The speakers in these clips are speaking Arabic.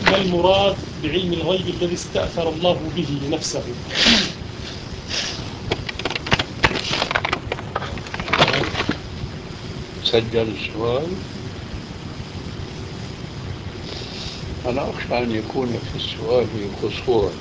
ما المراد بعلم الغيب الذي استأثر الله به نفسه؟ سجل السؤال. أنا أخشى أن يكون في السؤال قصورا،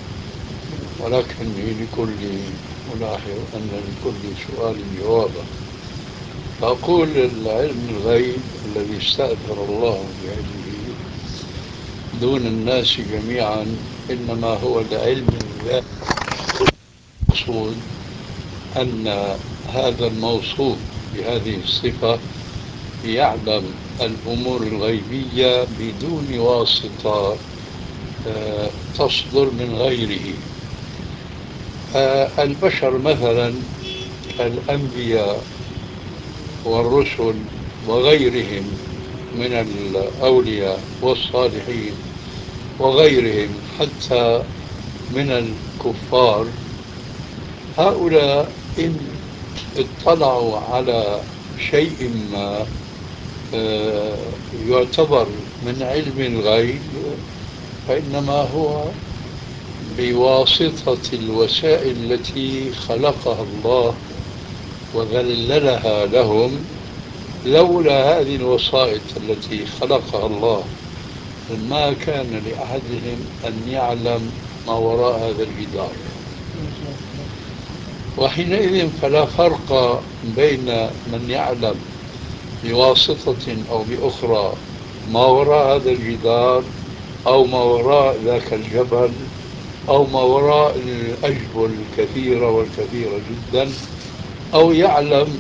ولكني ألاحظ أن لكل سؤال جوابا. فأقول العلم الغيب الذي استأثر الله بعلمه دون الناس جميعا إنما هو العلم الذاتي. المقصود أن هذا الموصوف بهذه الصفة يعلم الأمور الغيبية بدون واسطة تصدر من غيره. البشر مثلا الأنبياء والرسل وغيرهم من الأولياء والصالحين وغيرهم حتى من الكفار، هؤلاء إن اطلعوا على شيء ما يعتبر من علم الغيب فإنما هو بواسطة الوسائل التي خلقها الله وذللها لهم. لولا هذه الوسائط التي خلقها الله ما كان لأحدهم أن يعلم ما وراء هذا الجدار، وحينئذ فلا فرق بين من يعلم بواسطة أو بأخرى ما وراء هذا الجدار أو ما وراء ذاك الجبل أو ما وراء الأجبل الكثيرة والكثيرة جدا، أو يعلم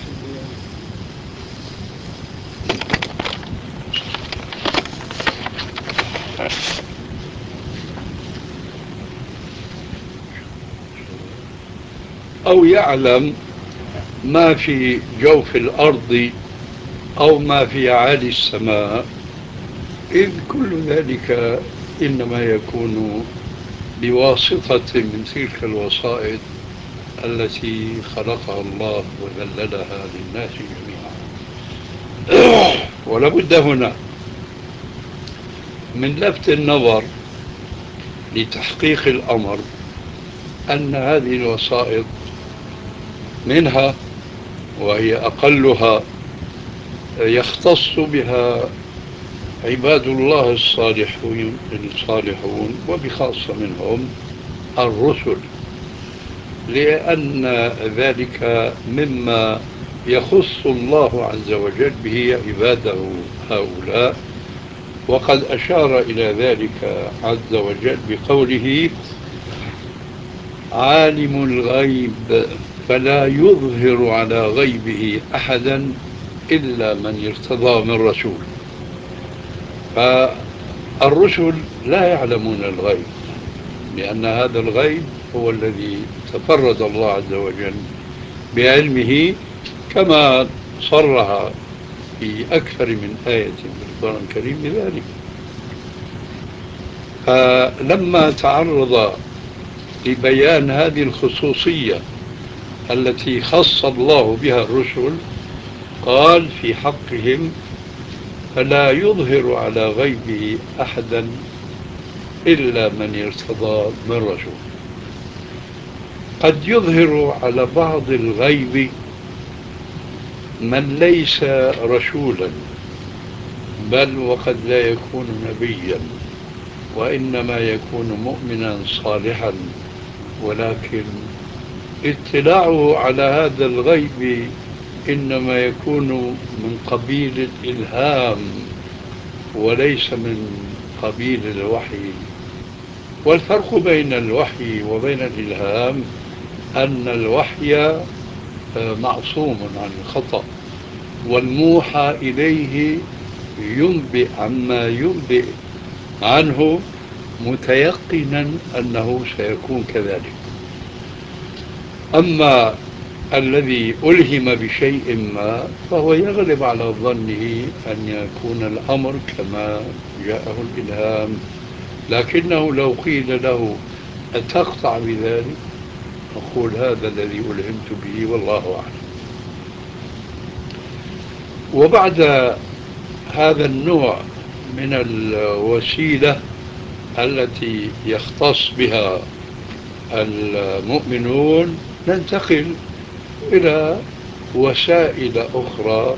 ما في جوف الأرض أو ما في عالي السماء، إذ كل ذلك إنما يكون بواسطة من تلك الوسائط التي خلقها الله وذللها للناس جميعا. ولابد هنا من لفت النظر لتحقيق الأمر أن هذه الوسائط منها، وهي أقلها، يختص بها عباد الله الصالحون وبخاصة منهم الرسل، لأن ذلك مما يخص الله عز وجل به عباده هؤلاء. وقد أشار إلى ذلك عز وجل بقوله: عالم الغيب فلا يظهر على غيبه أحدا إلا من ارتضى من رسول. فالرسل لا يعلمون الغيب، لأن هذا الغيب هو الذي تفرد الله عز وجل بعلمه، كما صرح في أكثر من آية في القرآن الكريم بذلك. فلما تعرض لبيان هذه الخصوصية التي خص الله بها الرسل قال في حقهم: فلا يظهر على غيبه أحدا إلا من ارتضى من رسول. قد يظهر على بعض الغيب من ليس رسولا، بل وقد لا يكون نبيا، وإنما يكون مؤمنا صالحا، ولكن اطلاعه على هذا الغيب إنما يكون من قبيل الإلهام وليس من قبيل الوحي. والفرق بين الوحي وبين الإلهام أن الوحي معصوم عن الخطأ، والموحى إليه ينبئ عما ينبئ عنه متيقنا أنه سيكون كذلك. أما الذي ألهم بشيء ما فهو يغلب على ظنه أن يكون الأمر كما جاءه الإلهام، لكنه لو قيل له أتقطع بذلك أقول هذا الذي ألهمت به والله أعلم. وبعد هذا النوع من الوسيلة التي يختص بها المؤمنون ننتقل إلى وسائل أخرى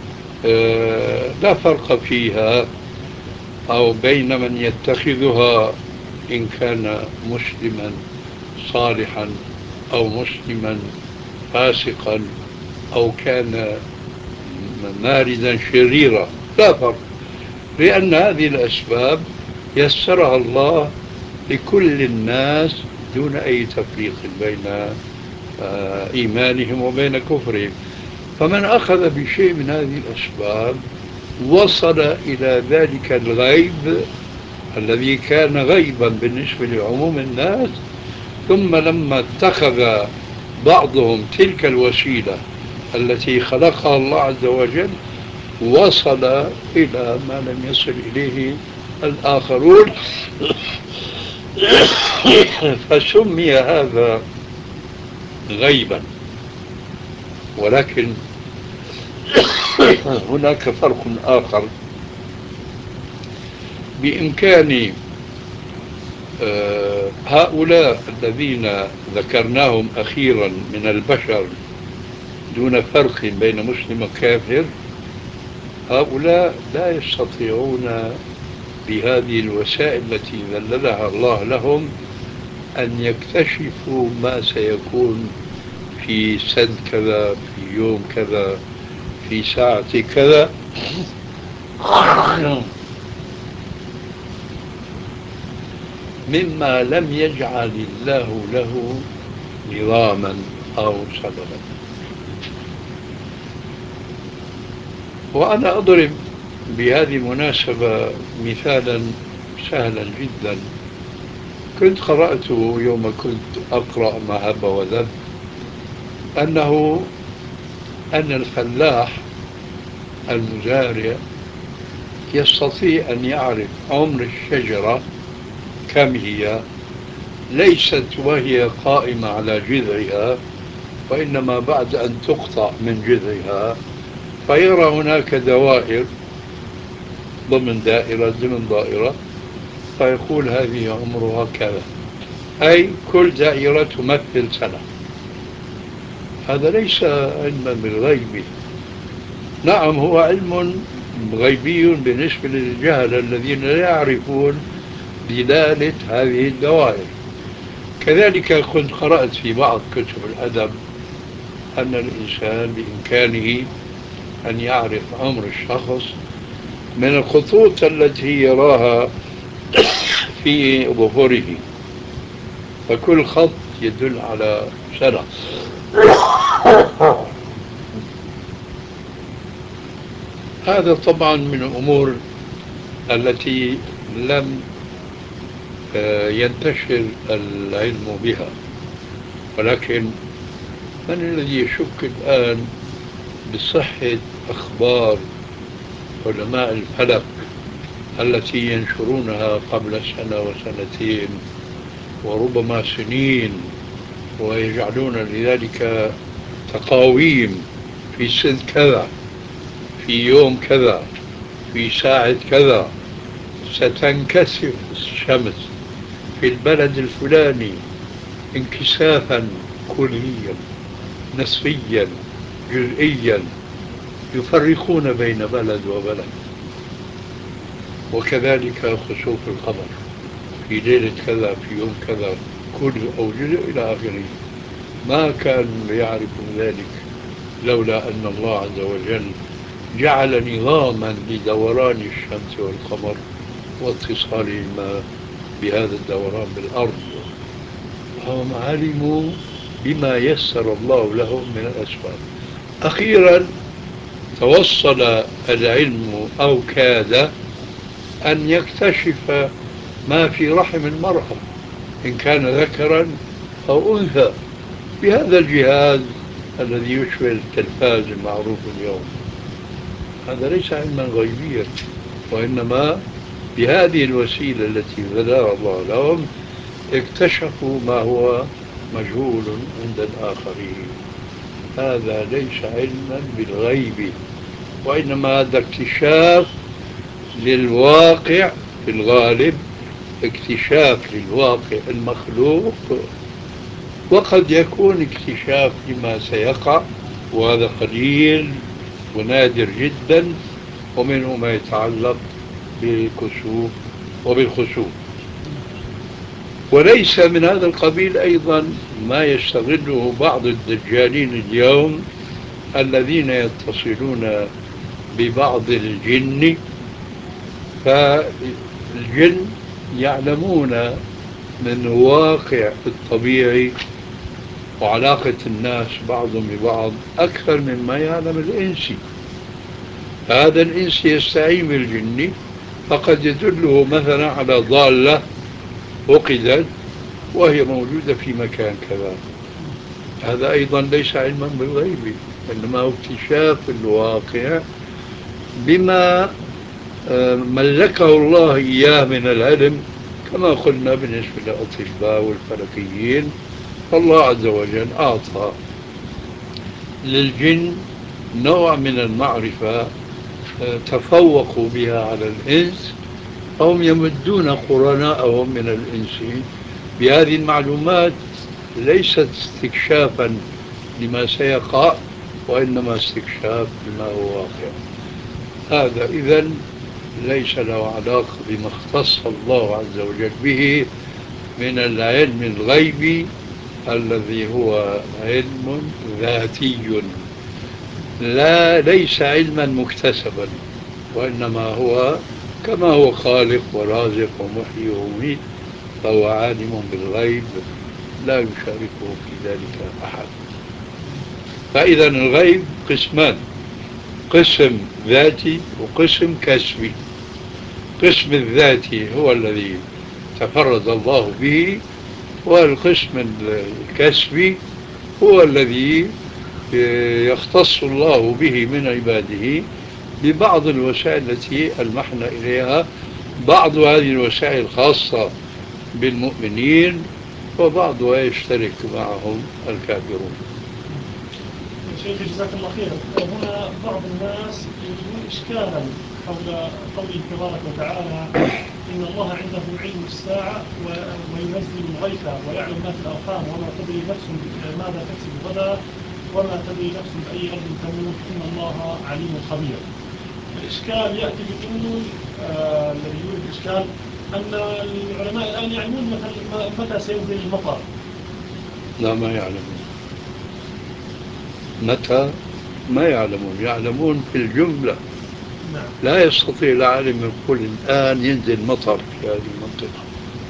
لا فرق فيها أو بين من يتخذها إن كان مسلما صالحا أو مسلما فاسقا أو كان ماردا شريرا، لا فرق، لأن هذه الأسباب يسرها الله لكل الناس دون أي تفريق بين إيمانهم وبين كفرهم. فمن أخذ بشيء من هذه الأسباب وصل إلى ذلك الغيب الذي كان غيبا بالنسبة لعموم الناس، ثم لما اتخذ بعضهم تلك الوسيلة التي خلقها الله عز وجل وصل إلى ما لم يصل إليه الآخرون فسمي هذا غيبا. ولكن هناك فرق آخر، بإمكان هؤلاء الذين ذكرناهم أخيرا من البشر دون فرق بين مسلم وكافر، هؤلاء لا يستطيعون بهذه الوسائل التي ذللها الله لهم أن يكتشفوا ما سيكون في سنة كذا، في يوم كذا، في ساعة كذا، مما لم يجعل الله له نظاما أو سببا. وأنا أضرب بهذه المناسبة مثالا سهلا جدا كنت قرأته يوم كنت أقرأ ما هب وذب، أن الفلاح المزارع يستطيع أن يعرف عمر الشجرة كم هي، ليست وهي قائمة على جذعها، وإنما بعد أن تقطع من جذعها، فيرى هناك دوائر ضمن دائرة ضمن دائرة، فيقول هذه عمرها كذا، أي كل دائرة تمثل سنة. هذا ليس علما بالغيب، نعم هو علم غيبي بالنسبة للجهل الذين لا يعرفون دلالة هذه الدوائر. كذلك كنت قرأت في بعض كتب الأدب أن الإنسان بإمكانه أن يعرف عمر الشخص من الخطوط التي يراها في ظهوره، فكل خط يدل على سنة. هذا طبعا من الأمور التي لم ينتشر العلم بها، ولكن من الذي يشك الآن بصحة أخبار علماء الفلك التي ينشرونها قبل سنة وسنتين وربما سنين، ويجعلون لذلك تقاويم في سنة كذا، في يوم كذا، في ساعة كذا ستنكسف الشمس في البلد الفلاني انكسافا كليا نسبيا جزئيا، يفرقون بين بلد وبلد. وكذلك خسوف القمر في ليلة كذا، في يوم كذا، كل أو جزء إلى آخره. ما كان يعرف ذلك لولا أن الله عز وجل جعل نظاما لدوران الشمس والقمر واتصالهما بهذا الدوران بالأرض، هم علموا بما يسر الله لهم من الأسباب. أخيرا توصل العلم أو كاد أن يكتشف ما في رحم المرأة إن كان ذكرا أو أنثى بهذا الجهاز الذي يشبه التلفاز المعروف اليوم. هذا ليس علما غيبيا، وإنما بهذه الوسيلة التي ذلها الله لهم اكتشفوا ما هو مجهول عند الآخرين. هذا ليس علما بالغيب، وإنما هذا اكتشاف للواقع في الغالب اكتشاف للواقع المخلوق، وقد يكون اكتشاف لما سيقع، وهذا قليل ونادر جدا، ومنه ما يتعلق بالكسوف وبالخسوف. وليس من هذا القبيل أيضا ما يستغله بعض الدجالين اليوم الذين يتصلون ببعض الجن، فالجن يعلمون من واقع الطبيعي وعلاقة الناس بعضهم ببعض أكثر مما يعلم الإنسي. هذا الإنسي يستعين بالجن، فقد يدله مثلا على ضالة وقدت وهي موجودة في مكان كذا. هذا أيضا ليس علما بالغيب، إنما هو اكتشاف الواقع بما ملكه الله إياه من العلم، كما قلنا بالنسبة للأطباء والفلكيين. فالله عز وجل أعطى للجن نوع من المعرفة تفوقوا بها على الإنس، فهم يمدون قرناءهم من الإنس بهذه المعلومات، ليست استكشافا لما سيقع، وإنما استكشاف لما هو واقع. هذا إذن ليس له علاقة بما اختص الله عز وجل به من العلم الغيبي الذي هو علم ذاتي، ليس علما مكتسبا، وإنما هو كما هو خالق ورازق ومحيي ومميت، فهو عالم بالغيب لا يشاركه في ذلك أحد. فإذا الغيب قسمان: قسم ذاتي وقسم كسبي. قسم الذاتي هو الذي تفرد الله به، والقسم الكسبي هو الذي يختص الله به من عباده ببعض الوسائل التي ألمحنا إليها. بعض هذه الوسائل خاصة بالمؤمنين، وبعضها يشترك معهم الكافرون. شيخ جزاك الله خيرا. هنا بعض الناس يجدون إشكالا حول قوله تبارك وتعالى: إن الله عنده علم الساعة وينزل الغيث ويعلم ما في الأرحام وما تدري نفس ماذا تكسب غدا وما تدري نفس بأي أرض تموت إن الله عليم خبير. الإشكال يأتي بأنه الذي يورد الإشكال أن العلماء الآن يعلمون متى سينزل المطر. لا، ما يعلمون متى، ما يعلمون في الجملة. نعم. لا يستطيع العالم يقول الآن ينزل مطر في هذه المنطقة.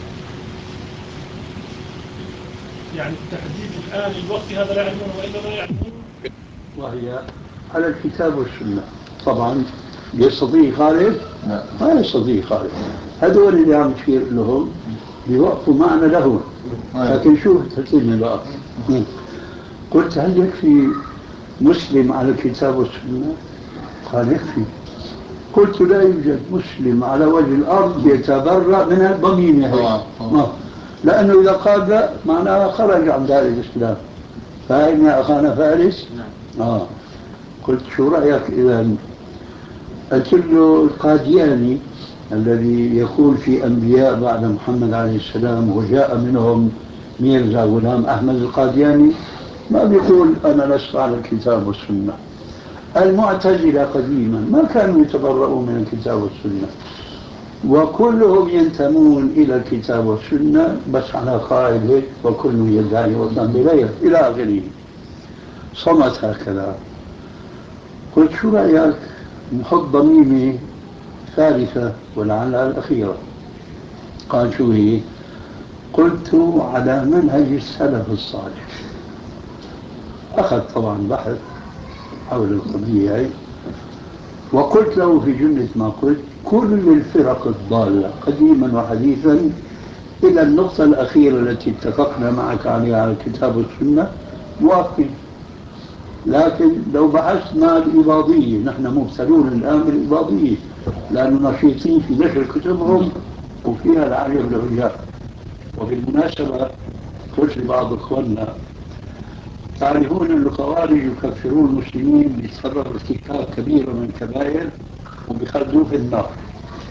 يعني تحديد الآن الوقت هذا لا يعلمون، وإنما يعلمون وهي على الكتاب والسنة. طبعا يستطيع يخالف؟ ما يستطيع يخالف. هذول اللي عم تشير لهم بيوقفوا معنا له. لكن شوف ترتيبنا بقى. قلت: هل يكفي مسلم على الكتاب والسنة؟ قال: يكفي. قلت: لا يوجد مسلم على وجه الأرض يتبرأ من الضمير، لأنه إذا قال لا معناه خرج عن دار الإسلام. فإن أخانا فارس. قلت: شو رأيك إذا قلت له القادياني الذي يقول في أنبياء بعد محمد عليه السلام وجاء منهم ميرزا غلام أحمد القادياني، ما بيقول أنا لست على الكتاب والسنة. المعتزلة قديما ما كانوا يتبرؤون من الكتاب والسنة، وكلهم ينتمون إلى الكتاب والسنة، بس على قاعدة وكل يدعي وطن بغيره إلى آخره. صمت هكذا. قلت: شو رأيك نحط ضميمة ثالثة ولعلها الأخيرة؟ قال: شو هي؟ قلت: على منهج السلف الصالح. أخذ طبعا بحث حول القضية، وقلت له في جملة ما قلت: كل الفرق الضالة قديما وحديثا إلى النقطة الأخيرة التي اتفقنا معك عليها على الكتاب والسنة موافقين. لكن لو بحثنا الإباضية، نحن مبتلون الآن بالإباضية لأننا نشيطين في نشر كتبهم وفيها العجب العجاب. وبالمناسبة قلت لبعض إخواننا: تعرفون أن الخوارج يكفرون المسلمين بسبب ارتكاب كبيرة من الكبائر وبيخلدوه في النار.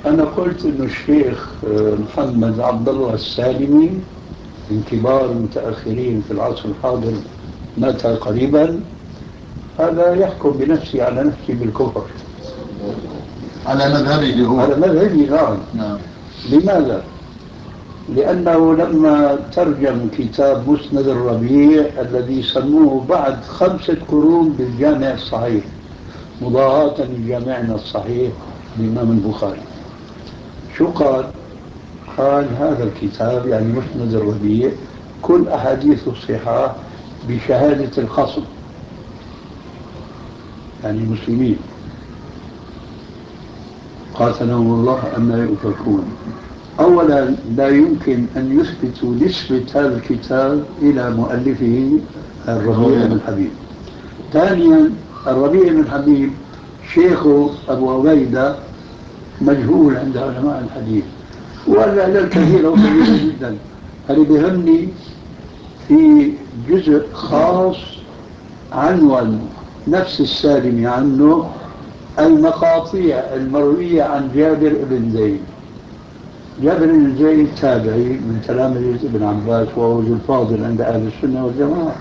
أنا قلت إنه الشيخ محمد عبد الله السالمي من كبار المتأخرين في العصر الحاضر، مات قريبا. هذا يحكم بنفسه على نفسه بالكفر على مذهبه هو. على مذهبه، نعم. نعم. لماذا؟ لأنه لما ترجم كتاب مسند الربيع الذي سموه بعد 5 قرون بالجامع الصحيح مضاهاة لجامعنا الصحيح الإمام البخاري، شو قال؟ قال هذا الكتاب يعني مسند الربيع كل أحاديث الصحاح بشهادة الخصم، يعني المسلمين قاتلهم الله أن يؤفكون. أولا لا يمكن أن يثبتوا نسبة هذا الكتاب إلى مؤلفه الربيع بن حبيب. ثانيا الربيع بن حبيب شيخه أبو عبيدة مجهول عند علماء الحديث، والعلل كثيرة وكبيرة جدا. هذا بيهمني في جزء خاص عنوان نفس السالمي عنه المقاطيع المروية عن جابر بن زيد. جابر بن زيد تابعي من تلاميذ ابن عباس وهو الفاضل عند أهل السنة والجماعة،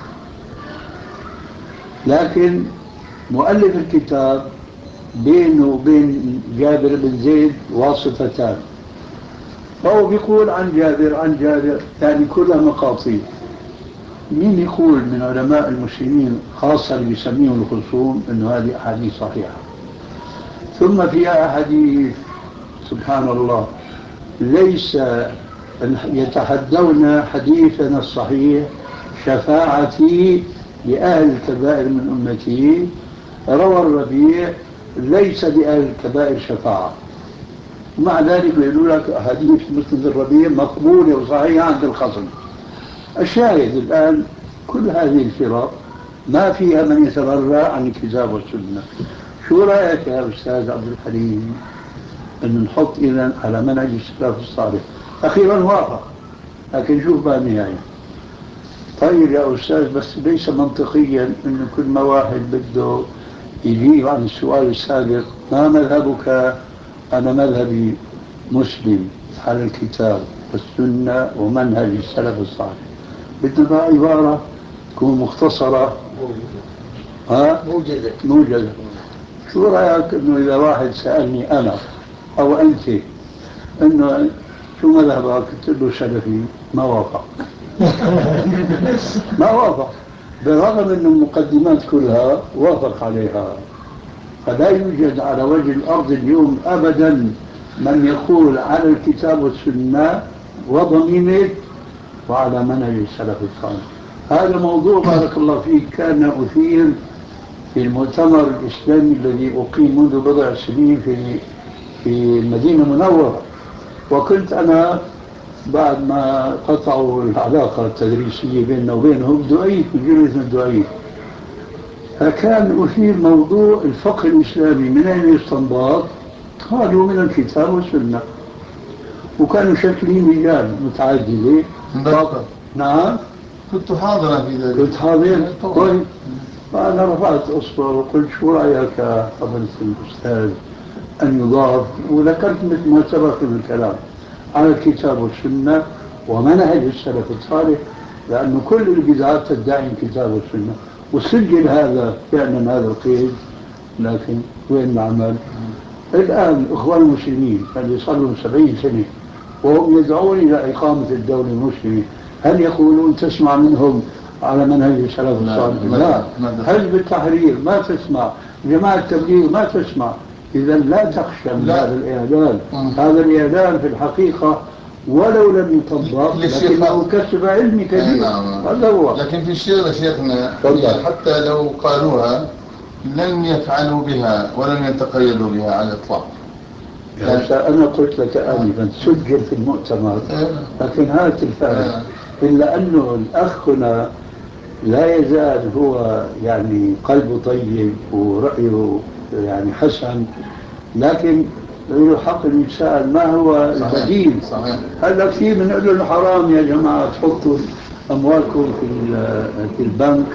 لكن مؤلف الكتاب بينه وبين جابر بن زيد واسطتان، فهو بيقول عن جابر يعني كلها مقاطيع. مين يقول من علماء المسلمين خاصة اللي بيسميهم الخصوم انه هذه احاديث صحيحة؟ ثم فيها احاديث سبحان الله ليس يتحدون حديثنا الصحيح شفاعتي لأهل الكبائر من أمتي. روى الربيع ليس لأهل الكبائر شفاعة، ومع ذلك يقولوا لك أحاديث مسند الربيع مقبولة وصحيحة عند الخصم. الشاهد الآن كل هذه الفرق ما فيها من يتبرأ عن الكتاب والسنة. شو رأيك يا أستاذ عبد الحليم أن نحط إذن على منهج السلف الصالح؟ أخيرا وافق، لكن شوف بقى النهاية. طيب يا أستاذ بس ليس منطقيا أن كل ما واحد بده يجيب عن السؤال السابق ما مذهبك؟ أنا مذهبي مسلم على الكتاب والسنة ومنهج السلف الصالح. بدنا بقى عبارة تكون مختصرة موجزة. شو رأيك أنه إذا واحد سألني أنا أو أنت أنه شو مذهبك؟ قلت له سلفي، ما وافق. ما وافق بالرغم أن المقدمات كلها وافق عليها. فلا يوجد على وجه الأرض اليوم أبدا من يقول على الكتاب والسنة وضميمه وعلى منهج السلف الصالح. هذا موضوع بارك الله فيك كان أثير في المؤتمر الإسلامي الذي أقيم منذ بضع سنين في المدينة المنورة، وكنت أنا بعد ما قطعوا العلاقة التدريسية بيننا وبينهم دعيت بجلسة الدعية، فكان أثير موضوع الفقه الإسلامي من أين يستنبط؟ قالوا من الكتاب والسنة، وكانوا شاكلين رجال متعددة. نعم كنت حاضرا في ذلك. كنت حاضر. طيب فأنا رفعت أصبر وقلت شو رأيك يا فضيلة الأستاذ أن يضاف، وذكرت مثل ما سبق من الكلام على الكتاب والسنة ومنهج السلف الصالح، لأن كل البدعات تدعي الكتاب والسنة، وسجل هذا فعلا هذا القيد. لكن وين العمل؟ الآن إخوان المسلمين اللي صاروا 70 سنة وهم يدعون إلى إقامة الدولة المسلمة، هل يقولون تسمع منهم على منهج السلف الصالح؟ لا. حزب التحرير ما تسمع، جماعة التبليغ ما تسمع. إذا لا تخشى من هذا الإعلان. هذا الإعلان في الحقيقة ولو لم يطبق لكنه كسب علمي كبير. هذا هو. لكن في شيء شيخنا حتى لو قالوها لن يفعلوا بها ولن يتقيدوا بها على الإطلاق. أنا قلت لك آنفا سجل في المؤتمر، لكن هذا الفعل إلا أنه الأخ هنا لا يزال هو يعني قلبه طيب ورأيه يعني حسن، لكن له حق يتساءل ما هو البديل. هلا كثير بنقول له حرام يا جماعة تحطوا أموالكم في البنك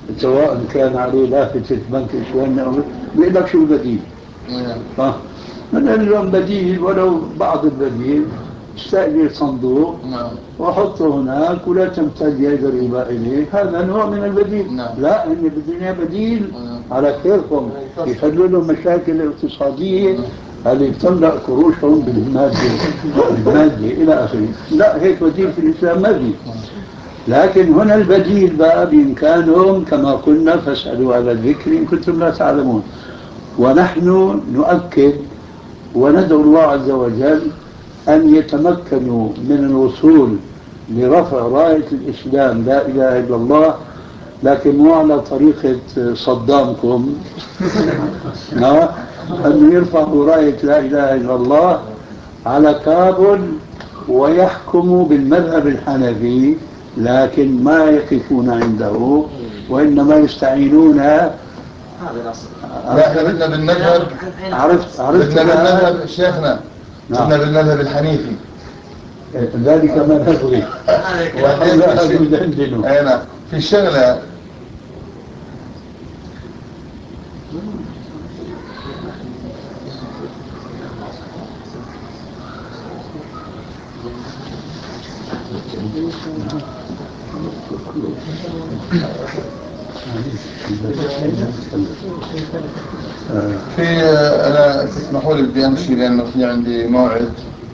سواء كان عليه لافتة بنك إسلامي أو بيقول لك شو البديل؟ من لهم بديل ولو بعض البديل، استأجر صندوق وحطه هناك ولا تمتد يد الربا إليك، هذا نوع من البديل. لا، إن بدنا بديل على خيركم يحلوا لهم مشاكل الاقتصادية اللي بتملأ قروشهم بالمادة إلى آخره. لا، هيك بديل في الإسلام ما في. لكن هنا البديل بقى بإمكانهم كما قلنا فاسألوا على الذكر إن كنتم لا تعلمون. ونحن نؤكد وندعو الله عز وجل أن يتمكنوا من الوصول لرفع راية الإسلام لا إله إلا الله، لكن مو على طريقة صدامكم أن يرفعوا راية لا إله إلا الله على كابل ويحكموا بالمذهب الحنفي، لكن ما يقفون عنده وإنما يستعينون. لا، احنا بدنا بالمذهب. عرفت بدنا بالمذهب شيخنا. بدنا بالمذهب الحنيفي. ذلك ما نبغي. أنا في شغلة أنا تسمحوا لي بدي أمشي لأنه في عندي موعد.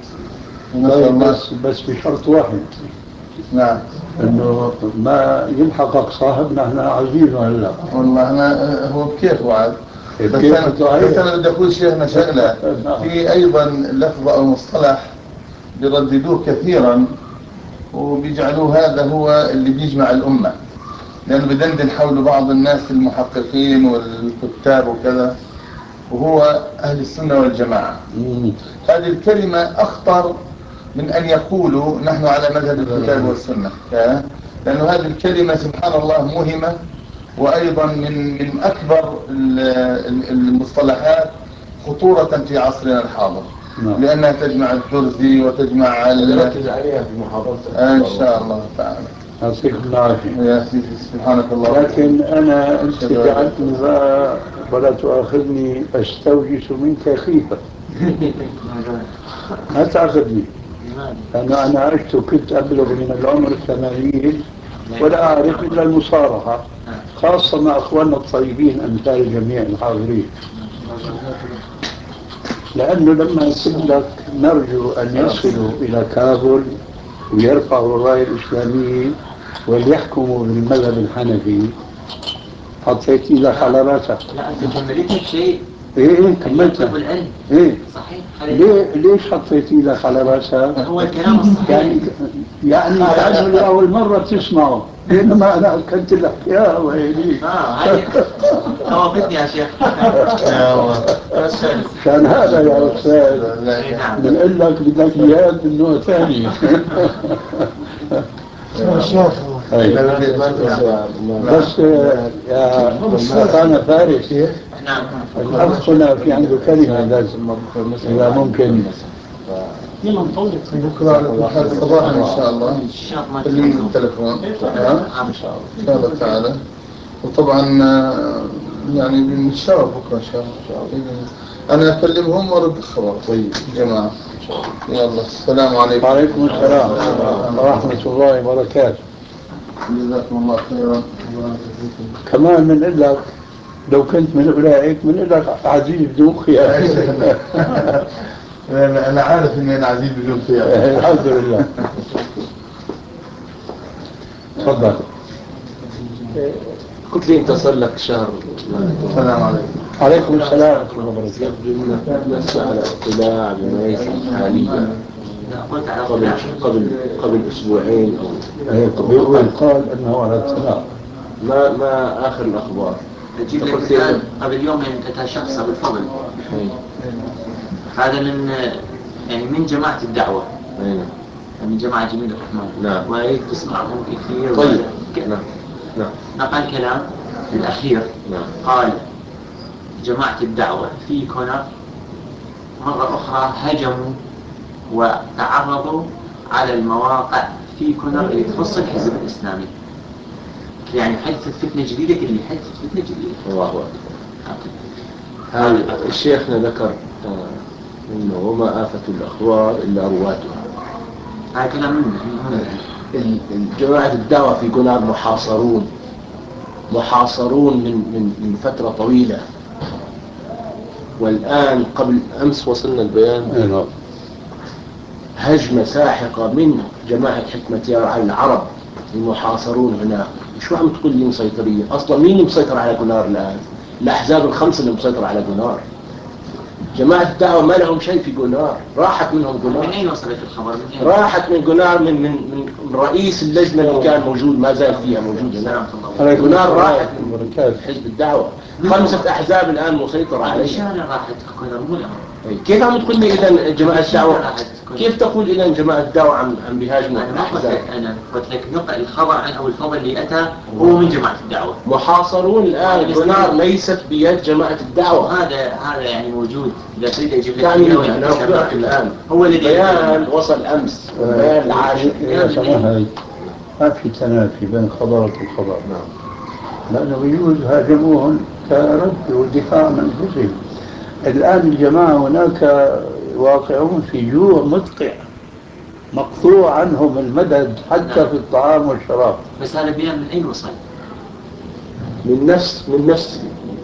بس بشرط واحد. نعم. انه ما يلحقك صاحبنا احنا عايزين ولا. والله انا هو بكيف وعد. بس انا بدي اقول شيخنا شغله. في ايضا لفظ او مصطلح بيرددوه كثيرا وبيجعلوه هذا هو اللي بيجمع الامه، لانه بدندن حول بعض الناس المحققين والكتاب وكذا، وهو اهل السنه والجماعه. هذه الكلمه اخطر من أن يقولوا نحن على مذهب الكتاب والسنة، لأن هذه الكلمة سبحان الله مهمة، وأيضا من أكبر المصطلحات خطورة في عصرنا الحاضر، لأنها تجمع الدرزي وتجمع نركز عليها في محاضرتك إن شاء الله تعالى. يعطيكم العافية يا سيدي سبحانك الله. لكن أنا أنت جعلتني ولا تؤاخذني أستوجس منك خيفة. ما تأخذني، أنا عشت وكنت أبلغ من العمر 80 ولا أعرف إلا المصارحة، خاصة مع أخواننا الطيبين أمثال جميع الحاضرين. لأنه لما يقول لك نرجو أن يصلوا إلى كابل ويرفعوا الراية الإسلامية وليحكموا بالمذهب الحنفي، حطيت إيدك على راسك. لا، أنت كملت الشيء. إيه كملتها. العلم. إيه صحيح. ليش حطيت إيدك على راسها؟ هو الكلام الصحيح. يعني كأنه لأول مرة تسمعه، بينما أنا قلت لك يا ويلي. توافقني يا شيخ. كان هذا يا أستاذ بنقول لك بدك إياه من نوع ثاني. بس يا أخانا فارس، الأخ هنا في عنده كلمة لازم إذا ممكن. بكرة صباحا إن شاء الله خليني التلفون إن شاء الله تعالى. وطبعا يعني بنتشارك بكرة إن شاء الله. أنا أكلمهم وأرد الخبر. طيب جماعة يلا السلام عليكم. وعليكم السلام ورحمة الله وبركاته. جزاكم الله خيرا. كمان من لك لو كنت من أولئك من لك عزيز بدون خيار. أنا عارف إني أنا عزيز بدون خيار. الحمد لله. تفضل. قلت لي انت صار لك شهر. السلام عليكم. عليكم السلام ورحمة الله وبركاته. يبدو انك لست على اطلاع بما يجري حاليا. قبل اسبوعين او قال انه على اطلاع. ما اخر الاخبار. اجيب لك مثال قبل يومين اتى شخص ابو الفضل. هذا من جماعة الدعوة. من جماعة جميل الرحمن. نعم. وهيك تسمعهم كثير. طيب. نعم. نقل كلام الأخير. نعم. قال جماعة الدعوة في كونر مرة أخرى هجموا وتعرضوا على المواقع في كونر اللي تخص الحزب الإسلامي. يعني حدثت فتنة جديدة اللي حدثت فتنة جديدة. الله أكبر. هذا الشيخنا ذكر إنه وما آفة الأخبار إلا رواتها. هذا كلام جماعة الدعوة في كونار محاصرون من فترة طويلة، والآن قبل أمس وصلنا البيان هجمة ساحقة من جماعة حكمة يار على العرب المحاصرون هناك. شو عم تقول لي مسيطرين؟ أصلا مين مسيطر على كونار الآن؟ الأحزاب الخمسة اللي مسيطرة على كونار. جماعة الدعوة ما لهم شيء في كونار، راحت منهم كونار. من أين وصلت الخبر؟ من أين؟ راحت من كونار من رئيس اللجنة اللي كان موجود، ما زال فيها موجود هناك. كونار راحت من حزب الدعوة. 5 أحزاب الآن مسيطرة عليها. شان راحت كونار مو الأمر. كيف عم تقول لي إذا جماعة الدعوة؟ كيف تقول إذا جماعة الدعوة عم بيهاجموا الأحزاب؟ أنا قلت لك نقل الخبر عن أو الخبر اللي أتى هو من جماعة الدعوة. محاصرون الآن. كونار ليست بيد جماعة الدعوة. هذا يعني موجود. إذا تريد أجيب لك يعني أنا أخبرك الآن هو الذي بيان وصل أمس، البيان العاشر. يا سماحة ما في تنافي بين خبرك وخبر. لأنه يجوز هاجموهم كرد ودفاع عن أنفسهم. الآن الجماعة هناك واقعون في جوع مدقع، مقطوع عنهم المدد حتى في الطعام والشراب. بس هذا بيان من أين وصل؟ من نفس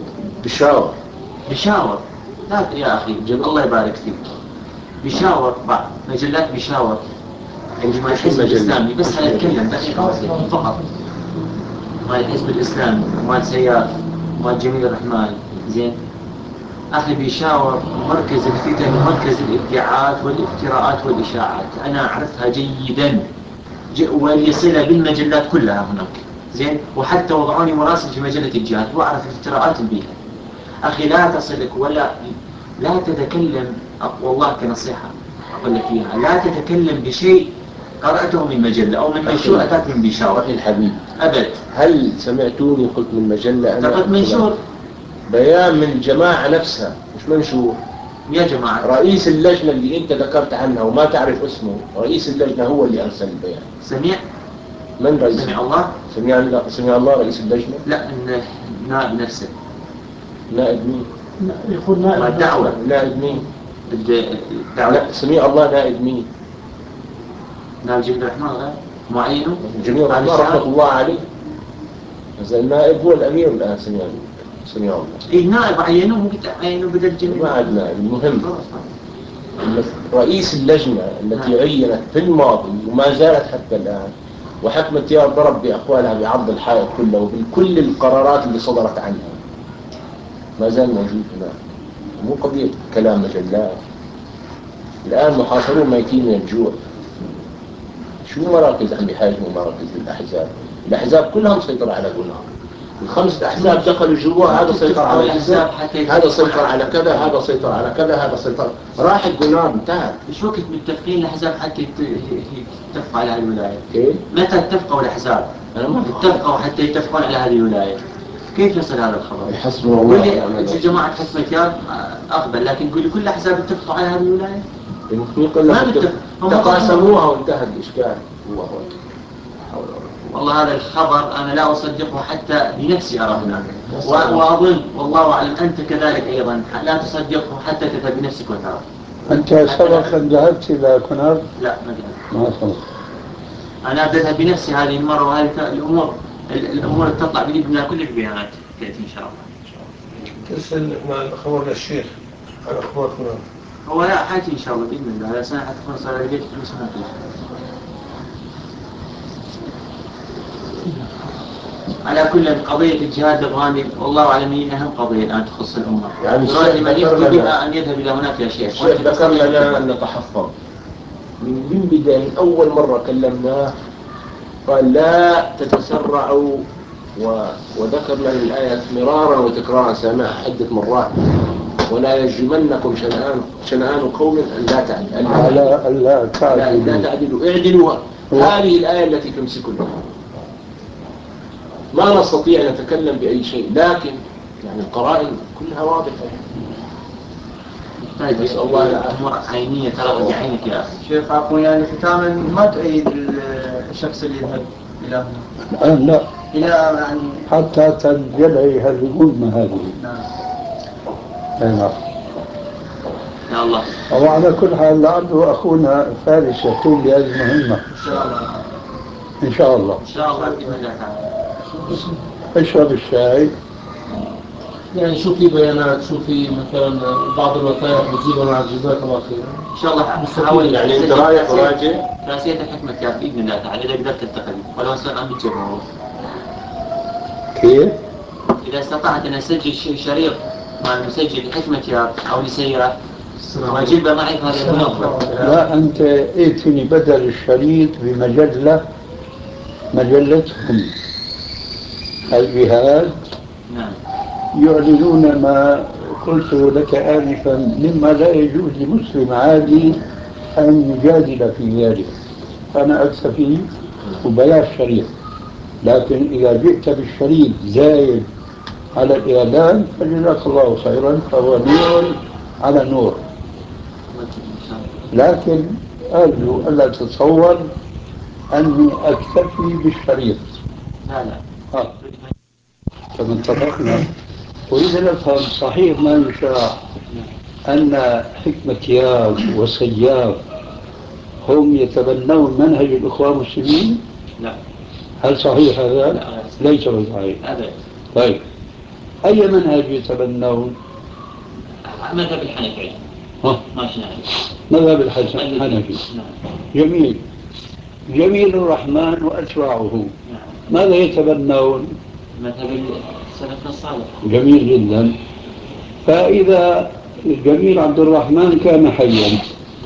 بشاور. لا يا أخي الله يبارك فيك. بشاور بعض مجلات بشاور عندما الحزب الإسلامي بس هنتكلم دقيقة فقط. مال الحزب الإسلامي ومال سياف ومال جميل الرحمن زين. أخي بيشاور مركز الفتن ومركز الادعاءات والافتراءات والإشاعات. أنا أعرفها جيدا ولي صلة بالمجلات كلها هناك زين. وحتى وضعوني مراسل في مجلة الجهاد وأعرف الافتراءات البيئة. أخي لا تصلك ولا لا تتكلم. والله كنصيحة أقول لك إياها، لا تتكلم بشيء قرأته من مجلة أو من منشور أتاك من بيشاور. أخي الحبيب أبد. هل سمعتوني قلت من مجلة؟ أنا قلت منشور. بيان من الجماعة نفسها مش منشور. يا جماعة رئيس اللجنة اللي أنت ذكرت عنها وما تعرف اسمه، رئيس اللجنة هو اللي أرسل البيان. سمع؟ من رئيس؟ سمع الله؟ سمع الله رئيس اللجنة؟ لا النائب نفسه. نائب مين؟ يقول نائب الدعوة. نائب مين؟ الدعوة. سمع الله نائب مين؟ نائب جميل الرحمن غير معينه. جميل الرحمن رحمة الله عليه. إذا النائب هو الأمير الآن. سمع الله. إيه نائب عينوه ممكن تعينوه بدل جميل. ما عاد نائب. المهم رئيس اللجنة التي عينت في الماضي وما زالت حتى الآن، وحكمة يار ضرب بأقوالها بعرض الحائط كله وبكل القرارات اللي صدرت عنها، ما زال موجود هناك. مو قضية كلام مجلات. الآن محاصرون ميتين من الجوع. شو مراكز عم بيحاجموا مراكز الأحزاب كلها مسيطرة على كونار. ال5 أحزاب دخلوا جوا، هذا سيطر على الأحزاب، هذا سيطر على كذا، هذا سيطر على كذا، هذا سيطر. راح كونار انتهى. مش وقت متفقين الأحزاب حتى يتفقوا على هذه الولاية؟ كيف؟ متى اتفقوا الأحزاب؟ اتفقوا حتى يتفقون على هذه الولاية. كيف يصل هذا الخبر؟ حسبنا الله ونعم الوكيل. جماعة حكمة يار أقبل، لكن قولي كل الأحزاب اتفقوا على هذه الولاية؟ ما تقاسموها وانتهى الإشكال. الله أكبر. والله هذا الخبر أنا لا أصدقه حتى بنفسي أرى هناك، وأظن والله أعلم أنت كذلك أيضا لا تصدقه حتى تذهب بنفسك وترى. أنت سبق أن ذهبت إلى كونار؟ لا ما ذهبت. ما سبق. أنا بذهب بنفسي هذه المرة، وهذه الأمور تطلع بإذن الله كل البيانات تأتي إن شاء الله. ترسل مع الخبر للشيخ على أخبار كونار. هو لا حاجة إن شاء الله بإذن الله. لا سنة حتكون صار لقيت كل سنة. على كل قضية الجهاد الغامض والله أعلم هي أهم قضية الآن تخص الأمة. يعني يراد من يفتي بها أن يذهب إلى هناك يا شيخ. الشيخ ذكر لنا أن نتحفظ من بداية أول مرة كلمناه قال لا تتسرعوا، وذكر لنا الآية مرارا وتكرارا سامعها عدة مرات. ولا يجرمنكم شنآن قوم أن لا تعدلوا. لا تعدلوا اعدلوا. هذه الآية التي تمسكنا. ما نستطيع أن نتكلم بأي شيء، لكن يعني القرائن كلها واضحة. نسأل الله الأمور عينية ترى بعينك يا أخي. شيخ عفوا يعني ختاما ما تؤيد الشخص اللي يذهب إلى هنا؟ لا. إلى يعني حتى تنجلي هالغمة هذه. نعم. نعم. يا الله. وعلى كل حال لعله أخونا فارس يقوم بهذه المهمة إن شاء الله. إن شاء الله. إن شاء الله بإذن الله تعالى. اشرب الشاي. يعني شو في بيانات، شو في مثلا بعض الوثائق بتجيبها مع جزاك الله خيرا. إن شاء الله حاول يعني أنت رايح وراجع راسية حكمة كتاب بإذن الله تعالى إذا قدرت تلتقي ولو أصلا عم بتجيبه. كيف؟ إذا استطعت أن أسجل شريط مع المسجل لحكمة كتاب أو لسيرة وأجيبها معي فهذا من أفضل. لا أنت ائتني بدل الشريط مجلتهم الجهاد. نعم. يعلنون ما قلت لك آنفا مما لا يجوز لمسلم عادي أن يجادل في ذلك. فأنا أكتفي وبلاش شريط، لكن إذا جئت بالشريط زايد على الإعلان فجزاك الله خيرا، فهو نور على نور. لكن أرجو ألا تتصور أني أكتفي بالشريط. لا لا. كما اتفقنا. أريد أن أفهم صحيح ما يشاع أن حكمة كياف وسياف هم يتبنون منهج الإخوان المسلمين؟ لا. هل صحيح هذا؟ لا. ليس بصحيح. أبدا. طيب أي منهج يتبنون؟ مذهب الحنفي. ماشي نعم. مذهب الحنفي. جميل. جميل الرحمن وأتباعه. نعم. ماذا يتبنون؟ مذهب السلف الصالح. جميل جدا. فإذا جميل عبد الرحمن كان حيا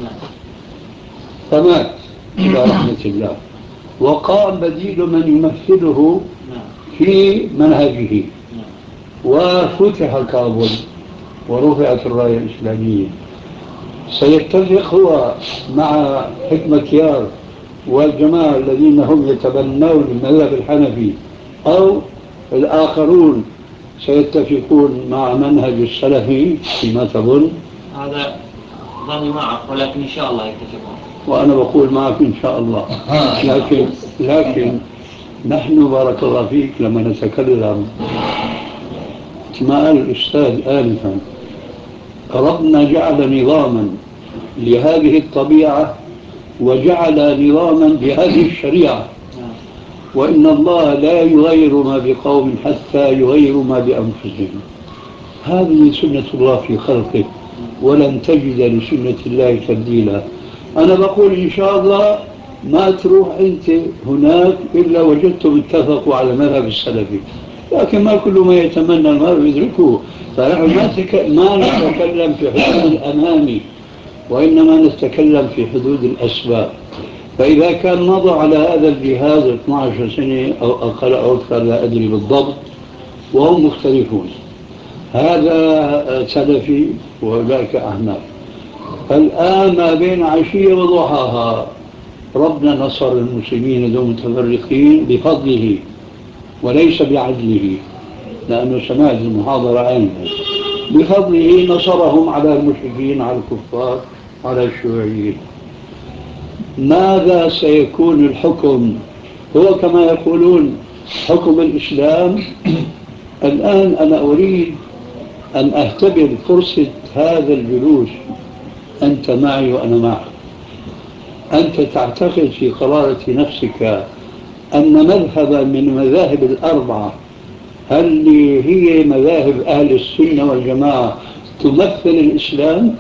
فمات إلى رحمة الله، وقام بديل من يمثله في منهجه، وفتح كابول ورفعت الراية الإسلامية، سيتفق هو مع حكمة كيار والجماعة الذين هم يتبنون المذهب الحنفي، أو الآخرون سيتفقون مع منهج السلفي فيما تظن؟ هذا ظني معك، ولكن إن شاء الله يتفقون. وأنا بقول معك إن شاء الله. لكن نحن بارك الله فيك لما نتكلم كما قال الأستاذ آنفا، ربنا جعل نظاما لهذه الطبيعة وجعل نظاما لهذه الشريعة، وإن الله لا يغير ما بقوم حتى يغيروا ما بأنفسهم. هذه سنة الله في خلقه، ولن تجد لسنة الله تبديلا. أنا بقول إن شاء الله ما تروح أنت هناك إلا وجدتم اتفقوا على المذهب السلفي، لكن ما كل ما يتمنى المرء يدركه. فنحن ما نتكلم في حدود الأمامي، وإنما نتكلم في حدود الأسباب. فإذا كان مضى على هذا الجهاز 12 سنة أو أقل أو أكثر لا أدري بالضبط، وهم مختلفون، هذا سلفي وذاك أحناف. الآن ما بين عشية وضحاها ربنا نصر المسلمين دون متفرقين بفضله وليس بعدله، لأنه سمعت المحاضرة عنه. بفضله نصرهم على المشركين، على الكفار، على الشيوعيين. ماذا سيكون الحكم؟ هو كما يقولون حكم الإسلام. الآن أنا أريد أن أختبر فرصة هذا الجلوس، أنت معي وأنا معك. أنت تعتقد في قرارة نفسك أن مذهبا من المذاهب الأربعة، هل هي مذاهب أهل السنة والجماعة، تمثل الإسلام؟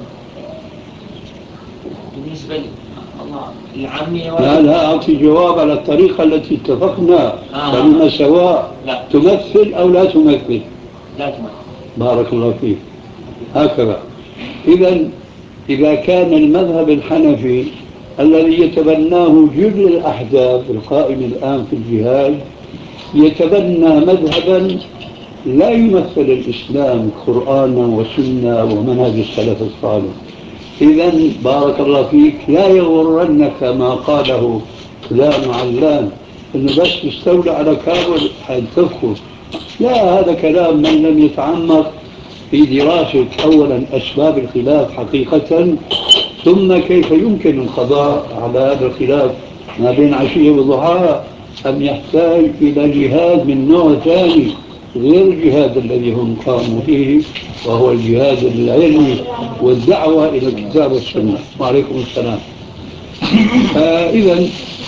بالنسبة لي الله العامية لا أعطي جواب على الطريقة التي اتفقنا بيننا سواء. تمثل أو لا تمثل؟ لا تمثل. بارك الله فيك. هكذا. إذا كان المذهب الحنفي الذي يتبناه جل الأحزاب القائم الآن في الجهاد يتبنى مذهبا لا يمثل الإسلام قرآنا وسنة ومنهج السلف الصالح، إذا بارك الله فيك لا يغرنك ما قاله فلان وعلان إنه بس يستولى على كابل حيتفقه. لا، هذا كلام من لم يتعمق في دراسة أولا أسباب الخلاف حقيقة، ثم كيف يمكن القضاء على هذا الخلاف ما بين عشية وضحاها، أم يحتاج إلى جهاد من نوع ثاني غير الجهاد الذي هم قاموا به، وهو الجهاد العلمي والدعوة إلى الكتاب والسنة. وعليكم السلام. فإذا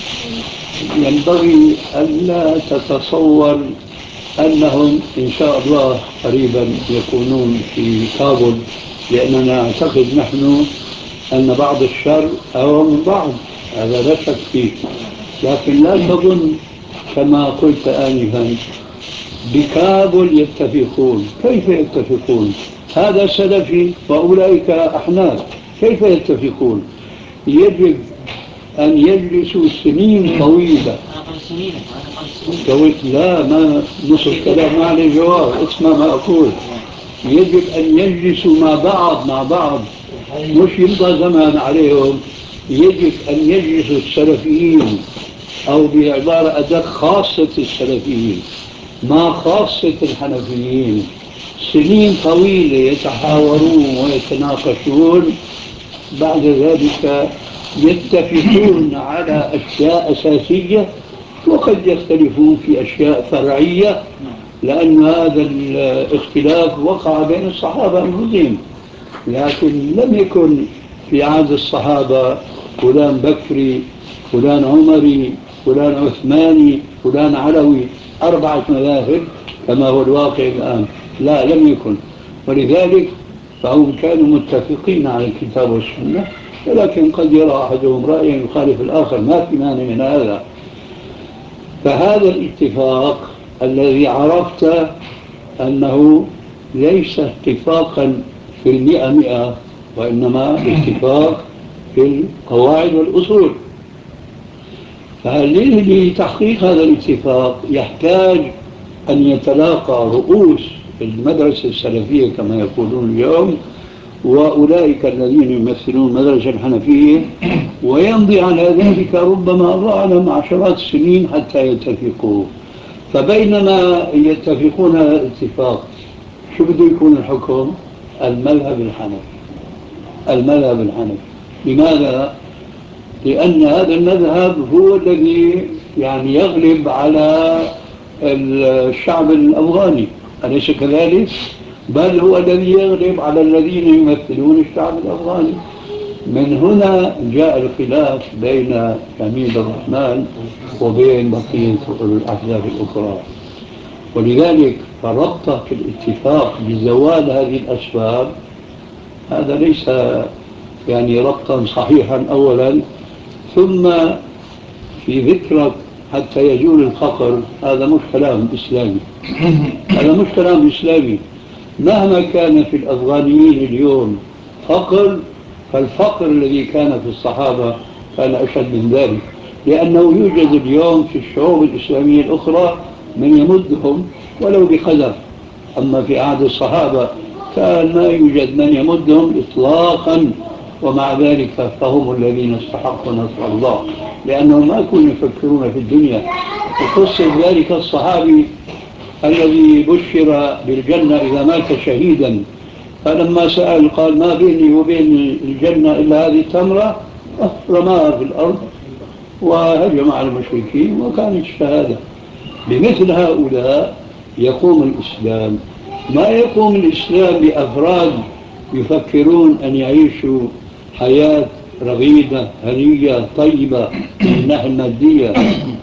ينبغي ألا تتصور أنهم إن شاء الله قريبا يكونون في كابول، لأننا نعتقد نحن أن بعض الشر أو من بعض، هذا لا شك فيه. لكن لا تظن كما قلت آنفا بكابل يتفقون. كيف يتفقون؟ هذا سلفي وأولئك أحناف، كيف يتفقون؟ يجب أن يجلسوا سنين طويلة. لا، ما نص الكلام ما عليه جواب، اسمع ما أقول. يجب أن يجلسوا مع بعض، مش يمضى زمان عليهم. يجب أن يجلسوا السلفيين، أو بعبارة أدق خاصة السلفيين مع خاصة الحنفيين، سنين طويلة يتحاورون ويتناقشون، بعد ذلك يتفقون على أشياء أساسية، وقد يختلفون في أشياء فرعية، لأن هذا الاختلاف وقع بين الصحابة أنفسهم. لكن لم يكن في عهد الصحابة فلان بكري، فلان عمري، فلان عثماني، فلان علوي، 4 مذاهب كما هو الواقع الآن. لا، لم يكن. ولذلك فهم كانوا متفقين على الكتاب والسنة، ولكن قد يرى أحدهم رأيا يخالف الآخر، ما في مانع من هذا. فهذا الاتفاق الذي عرفت أنه ليس اتفاقا في 100%، وإنما اتفاق في القواعد والأصول. فلتحقيق هذا الاتفاق يحتاج أن يتلاقى رؤوس المدرسة السلفية كما يقولون اليوم، وأولئك الذين يمثلون المدرسة الحنفية، ويمضي على ذلك ربما الله أعلم 10 السنين حتى يتفقوا. فبينما يتفقون على الاتفاق، شو بده يكون الحكم؟ المذهب الحنفي. المذهب الحنفي. لماذا؟ لأن هذا المذهب هو الذي يعني يغلب على الشعب الأفغاني، أليس كذلك؟ بل هو الذي يغلب على الذين يمثلون الشعب الأفغاني. من هنا جاء الخلاف بين حميد الرحمن وبين بقية الأحزاب الأخرى. ولذلك فربطك الاتفاق بزوال هذه الأسباب، هذا ليس يعني ربطا صحيحا أولا. ثم في ذكرك حتى يزول الفقر، هذا مش كلام إسلامي. هذا مش كلام إسلامي. مهما كان في الأفغانيين اليوم فقر، فالفقر الذي كان في الصحابة كان أشد من ذلك، لأنه يوجد اليوم في الشعوب الإسلامية الأخرى من يمدهم ولو بقدر. أما في عهد الصحابة كان ما يوجد من يمدهم إطلاقا، ومع ذلك فهم الذين استحقوا نصر الله، لأنهم ما كانوا يفكرون في الدنيا. وقصة ذلك الصحابي الذي بشر بالجنة إذا مات شهيدا، فلما سأل قال ما بيني وبين الجنة إلا هذه التمرة، رماها في الأرض وهجم على المشركين، وكانت الشهادة. بمثل هؤلاء يقوم الإسلام. ما يقوم الإسلام بأفراد يفكرون أن يعيشوا حياة رغيدة هنية طيبة من الناحية المادية.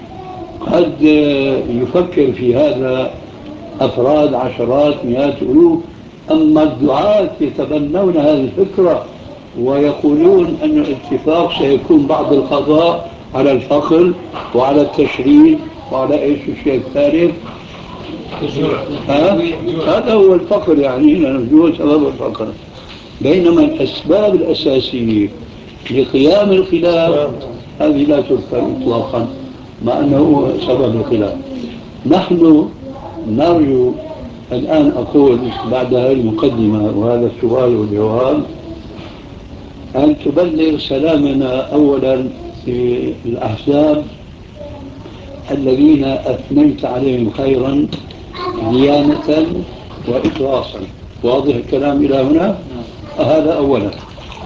قد يفكر في هذا أفراد، عشرات، مئات، ألوف. أما الدعاة يتبنون هذه الفكرة ويقولون أن الاتفاق سيكون بعد القضاء على الفقر وعلى التشريد وعلى إيش الشيء الثالث. هذا هو الفقر، يعني لأنه سبب الفقر. بينما الأسباب الأساسية لقيام الخلاف هذه لا تذكر إطلاقا، مع أنه هو سبب الخلاف. نحن نرجو الآن، أقول بعد هذه المقدمة وهذا السؤال والجواب، أن تبلغ سلامنا أولا في الأحزاب الذين أثنيت عليهم خيرا ديانة وإخلاصا. واضح الكلام إلى هنا؟ هذا أولا.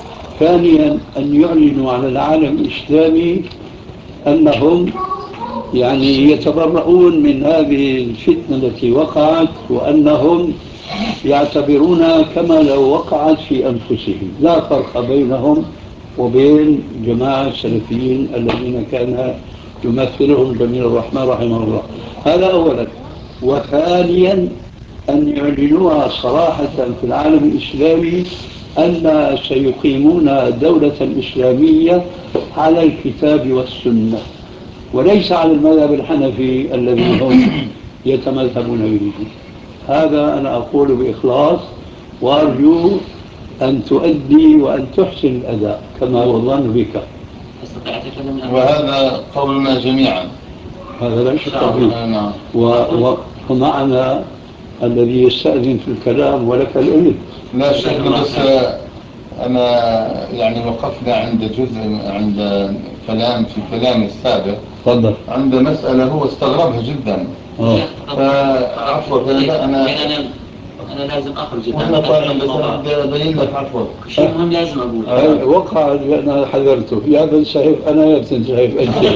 ثانيا أن يعلنوا على العالم الإسلامي أنهم يعني يتبرؤون من هذه الفتنة التي وقعت، وأنهم يعتبرون كما لو وقعت في أنفسهم، لا فرق بينهم وبين جماعة السلفيين الذين كان يمثلهم جميل الرحمن رحمه الله. هذا أولا. وثانيا أن يعلنوها صراحة في العالم الإسلامي أن سيقيمون دولة إسلامية على الكتاب والسنة، وليس على المذهب الحنفي الذي هم يتمذهبون به. هذا أنا أقول بإخلاص، وأرجو أن تؤدي وأن تحسن الأداء كما هو الظن بك. وهذا قولنا جميعا. هذا لا شك فيه. نعم. ومعنا الذي يستأذن في الكلام ولك الإذن. لا شك، بس أنا يعني وقفنا عند جزء، عند كلام في كلام السابق. تفضل. عند مسألة هو استغربها جدا. عفوا أنا لازم أخرج الآن. بس أبين لك عفوا. شيء مهم لازم أقوله. وقع أنا حذرته يا ابن سهيف، أنا يا ابن سهيف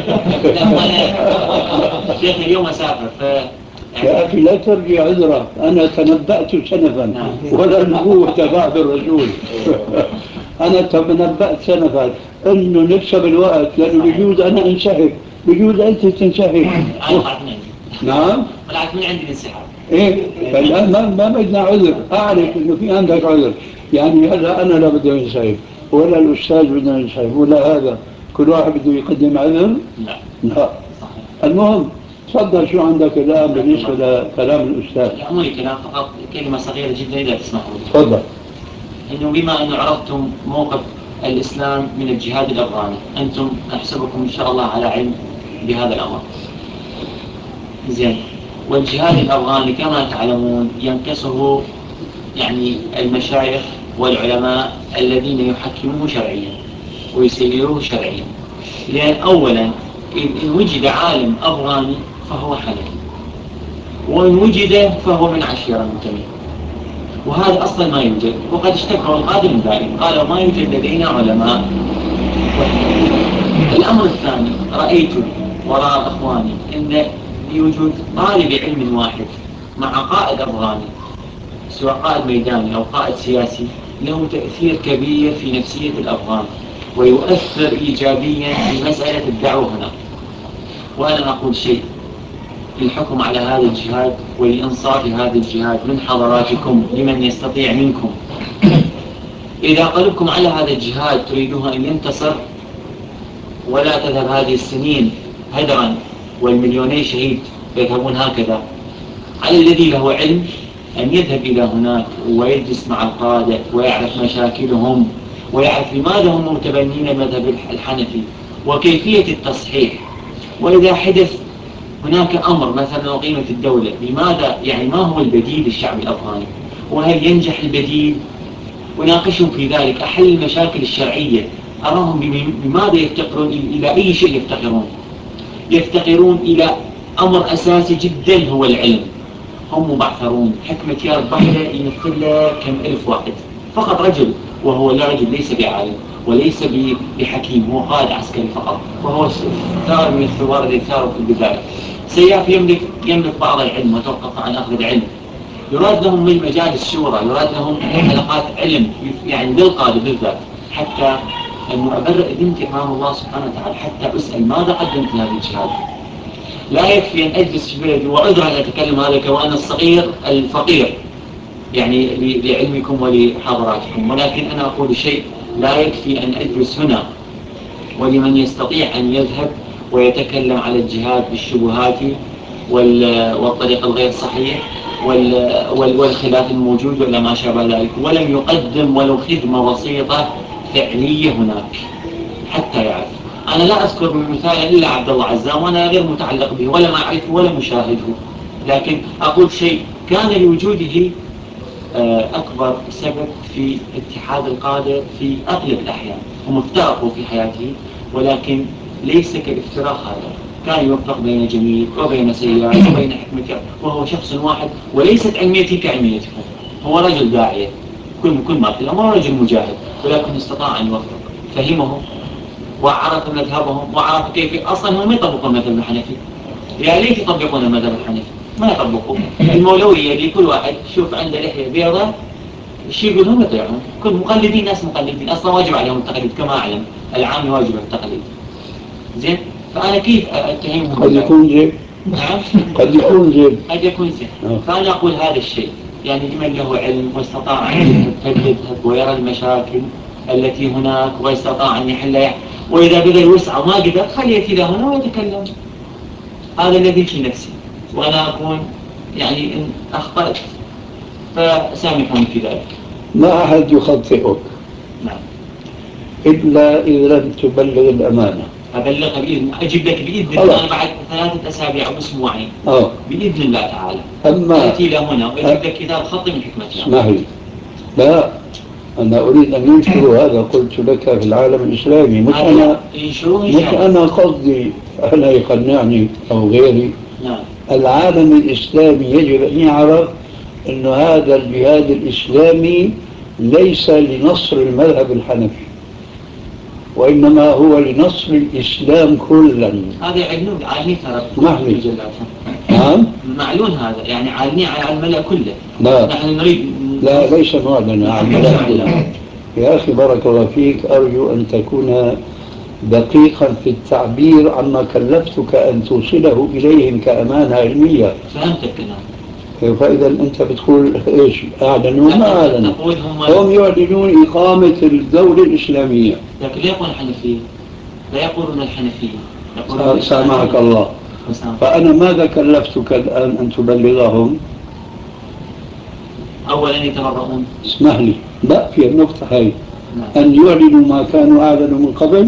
شيخ اليوم أسافر يا أخي لا ترجع عذرا، أنا تنبأت سنفا ولا النبوة بعد الرسول. أنا تنبأت سنفا أنه نكسب الوقت، لأنه بجوز أنا انسحب، بجوز أنت تنسحب. نعم. طلعت من عندي الانسحاب. إيه، فالآن ما بدنا عذر، أعرف إنه في عندك عذر، يعني هذا أنا لا بدي انسحب ولا الأستاذ بده ينسحب ولا هذا، كل واحد بده يقدم عذر. لا. المهم تفضل، شو عندك الآن بالنسبة لكلام الأستاذ؟ لا مو كلام، فقط كلمة صغيرة جدا إذا تسمحوا. تفضل. إنه بما أنه عرفتم موقف الإسلام من الجهاد الأفغاني، أنتم أحسبكم إن شاء الله على علم بهذا الأمر. زين. والجهاد الأفغاني كما تعلمون ينقصه يعني المشايخ والعلماء الذين يحكموه شرعيا ويسيروه شرعيا. لأن أولا إن وجد عالم أفغاني فهو حنفي، وإن وجد فهو من عشيرة منتمية، وهذا أصلا ما يوجد. وقد اشتكوا القادم من ذلك، قالوا ما يوجد لدينا علماء. الأمر الثاني، رأيت وراء أخواني أن يوجد طالب علم واحد مع قائد أفغاني، سواء قائد ميداني أو قائد سياسي، له تأثير كبير في نفسية الأفغان ويؤثر إيجابيا في مسألة الدعوة هنا. وأنا أقول شيء للحكم على هذا الجهاد ولإنصاف هذا الجهاد من حضراتكم لمن يستطيع منكم، إذا قلبكم على هذا الجهاد تريدوه أن ينتصر ولا تذهب هذه السنين هدرا والمليوني شهيد يذهبون هكذا، على الذي له علم أن يذهب إلى هناك ويجلس مع القادة ويعرف مشاكلهم ويعرف لماذا هم متبنين المذهب الحنفي وكيفية التصحيح. وإذا حدث هناك أمر مثلا قيمة الدولة، لماذا يعني ما هو البديل للشعب الأفغاني وهل ينجح البديل، وناقشهم في ذلك، أحل المشاكل الشرعية، أراهم بماذا يفتقرون، إلى أي شيء يفتقرون إلى أمر أساسي جدا هو العلم. هم مبعثرون، حكمة يا ربنا يمثل كم ألف واحد، فقط رجل وهو لا رجل، ليس بعالم وليس بحكيم، هو قائد عسكري فقط، وهو ثار من الثوار الذي ثاروا في البداية. سياف يملك بعض العلم وتوقف عن أخذ العلم. يراد لهم من مجالس الشورى، يراد لهم حلقات علم يعني للقادة بالذات، حتى أنه أبرئ ذمتي أمام الله سبحانه وتعالى حتى أسأل ماذا قدمت لهذا الجهاد. لا يكفي أن أجلس في بلدي وأدرى أن أتكلم هذا كوأنا الصغير الفقير يعني لعلمكم ولحضراتكم، ولكن أنا أقول شيء، لا يكفي أن أجلس هنا ولمن يستطيع أن يذهب ويتكلم على الجهاد بالشبهات والطريق الغير صحيح والخلاف الموجود ولا ما شابه ذلك، ولم يقدم ولو خدمة بسيطة فعلية هناك حتى يعرف. أنا لا أذكر من مثال إلا عبد الله عزام، وأنا غير متعلق به ولا ما أعرفه ولا مشاهده، لكن أقول شيء كان لوجوده أكبر سبب في اتحاد القادة في أغلب الأحيان. هم افترقوا في حياته ولكن ليس كالافتراق هذا، كان يوفق بين جميل وبين سيئات وبين حكمة، وهو شخص واحد وليست علميتي كعلميتكم. هو رجل داعية كل ما في الأمر، رجل مجاهد، ولكن استطاع أن يوفق، فهمهم وعرف مذهبهم وعرف كيف أصلا هم يطبقون المذهب الحنفي، يا ليت يطبقون المذهب الحنفي، ما يطبقوا. المولوية اللي كل واحد شوف عنده لحية بيضاء الشيء يقولون يطيعون، كل مقلدين، ناس مقلدين أصلا واجب عليهم التقليد كما أعلم، العام واجب التقليد. زين، فأنا كيف أتهمهم؟ قد يكون زين. نعم، قد يكون زين. قد يكون زين. فأنا أقول هذا الشيء، يعني لمن له علم واستطاع أن يذهب ويرى المشاكل التي هناك واستطاع أن يحلها، وإذا بذل وسعة وما قدر خليه إلى هنا ويتكلم. هذا الذي في نفسي، وأنا أكون يعني إن أخطأت فسامحوني في ذلك. ما أحد يخطئك. نعم. إلا إذا لم تبلغ الأمانة. أبلغها بإذن، أجيب لك بإذن الله. أنا بعد 3 أسابيع أو أسبوعين بإذن الله تعالى أتي إلى هنا وأجيب لك كتاب خطي من حكمة الله. اسمح لي، لا أنا أريد أن ينشروا هذا، قلت لك في العالم الإسلامي، مش أنا قصدي أنا يقنعني أو غيري. نعم. العالم الإسلامي يجب أن يعرف أن هذا الجهاد الإسلامي ليس لنصر المذهب الحنفي، وإنما هو لنصر الإسلام كلا. هذا يعلنون عالمين ترى. نعم. معلون هذا، يعني عالمين على الملأ كله. لا. نحن نريد. لا ليس معلنا على الملأ كله. يا أخي بارك الله فيك، أرجو أن تكون دقيقا في التعبير عما كلفتك أن توصله إليهم كأمانة علمية. فهمتك أنا. فإذا أنت بتقول إيش؟ أعلنوا؟ ما أعلنوا، هم يعلنون إقامة الدولة الإسلامية. لكن لا يقولون الحنفية، لا يقولون الحنفية. سامحك الله. فأنا ماذا كلفتك الآن أن تبلغهم؟ أولا يتبرؤون. اسمح لي، لا في النقطة هاي. أن يعلنوا ما كانوا أعلنوا من قبل.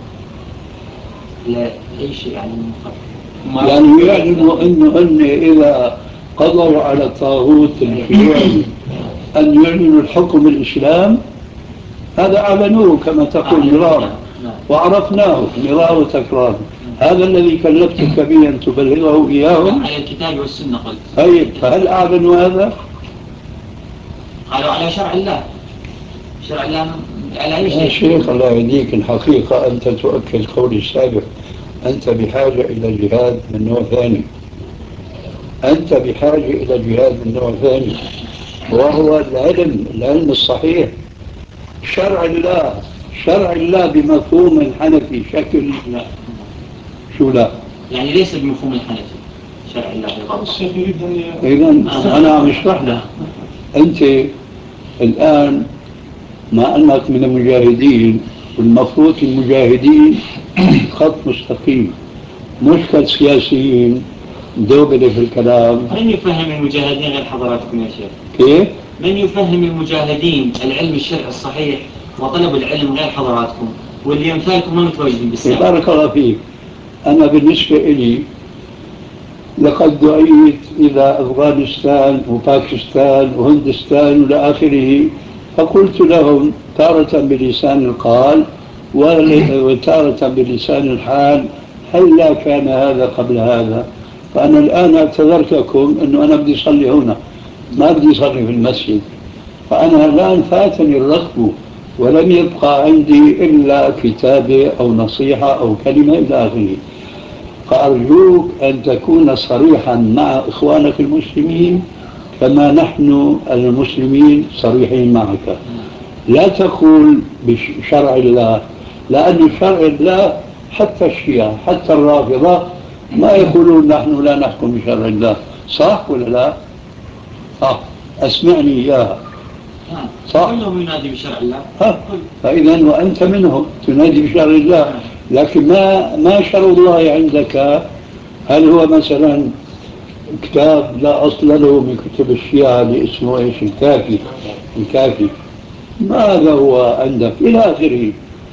لا أي شيء يعني من قبل. يعني يعلنوا أن إذا قضوا على الطاغوت الشيوعي أن يعلنوا الحكم الإسلام، هذا أعلنوه كما تقول مرارا، وعرفناه مرارا وتكرارا. هذا الذي كلفتك به أن تبلغه إياهم على الكتاب والسنة قلت. طيب، فهل أعلنوا هذا؟ قالوا على شرع الله. شرع الله على أي شيء. يا شيخ الله يهديك، الحقيقة أنت تؤكد قولي السابق، أنت بحاجة إلى جهاد من نوع ثاني. أنت بحاجة إلى جهاد من نوع ثاني، وهو العلم الصحيح. شرع الله بمفهوم الحنفي شكل. لا. شو لا؟ يعني ليس بمفهوم الحنفي شرع الله إذن أنا عم اشرح لك. أنت الآن مع أنك من المجاهدين، والمفروض المجاهدين خط مستقيم، مش كالسياسيين دوبلة في الكلام. من يفهم المجاهدين غير حضراتكم يا شيخ؟ كيف؟ من يفهم المجاهدين العلم الشرعي الصحيح وطلب العلم غير حضراتكم، واللي يمثالكم ما متواجدين بالساحة؟ بارك الله فيك. أنا بالنسبة إلي لقد دعيت إلى أفغانستان وباكستان وهندستان وإلى آخره، فقلت لهم تارة بلسان القال وتارة بلسان الحال، هل لا كان هذا قبل هذا؟ فأنا الآن اعتذرت لكم أنه أنا بدي أصلي هنا، ما بدي أصلي في المسجد. فأنا الآن فاتني الركب ولم يبقى عندي إلا كتابة أو نصيحة أو كلمة إلى آخره. فأرجوك أن تكون صريحا مع إخوانك المسلمين كما نحن المسلمين صريحين معك. لا تقول بشرع الله، لأن شرع الله حتى الشيعة حتى الرافضة ما يقولون نحن لا نحكم بشرع الله. صح ولا لا؟ صح، أسمعني إياها. صح. كلهم ينادي بشرع الله. فإذا وأنت منهم تنادي بشرع الله، لكن ما شرع الله عندك؟ هل هو مثلا كتاب لا أصل له من كتب الشيعة اللي اسمه إيش الكافي؟ ماذا هو عندك إلى آخره؟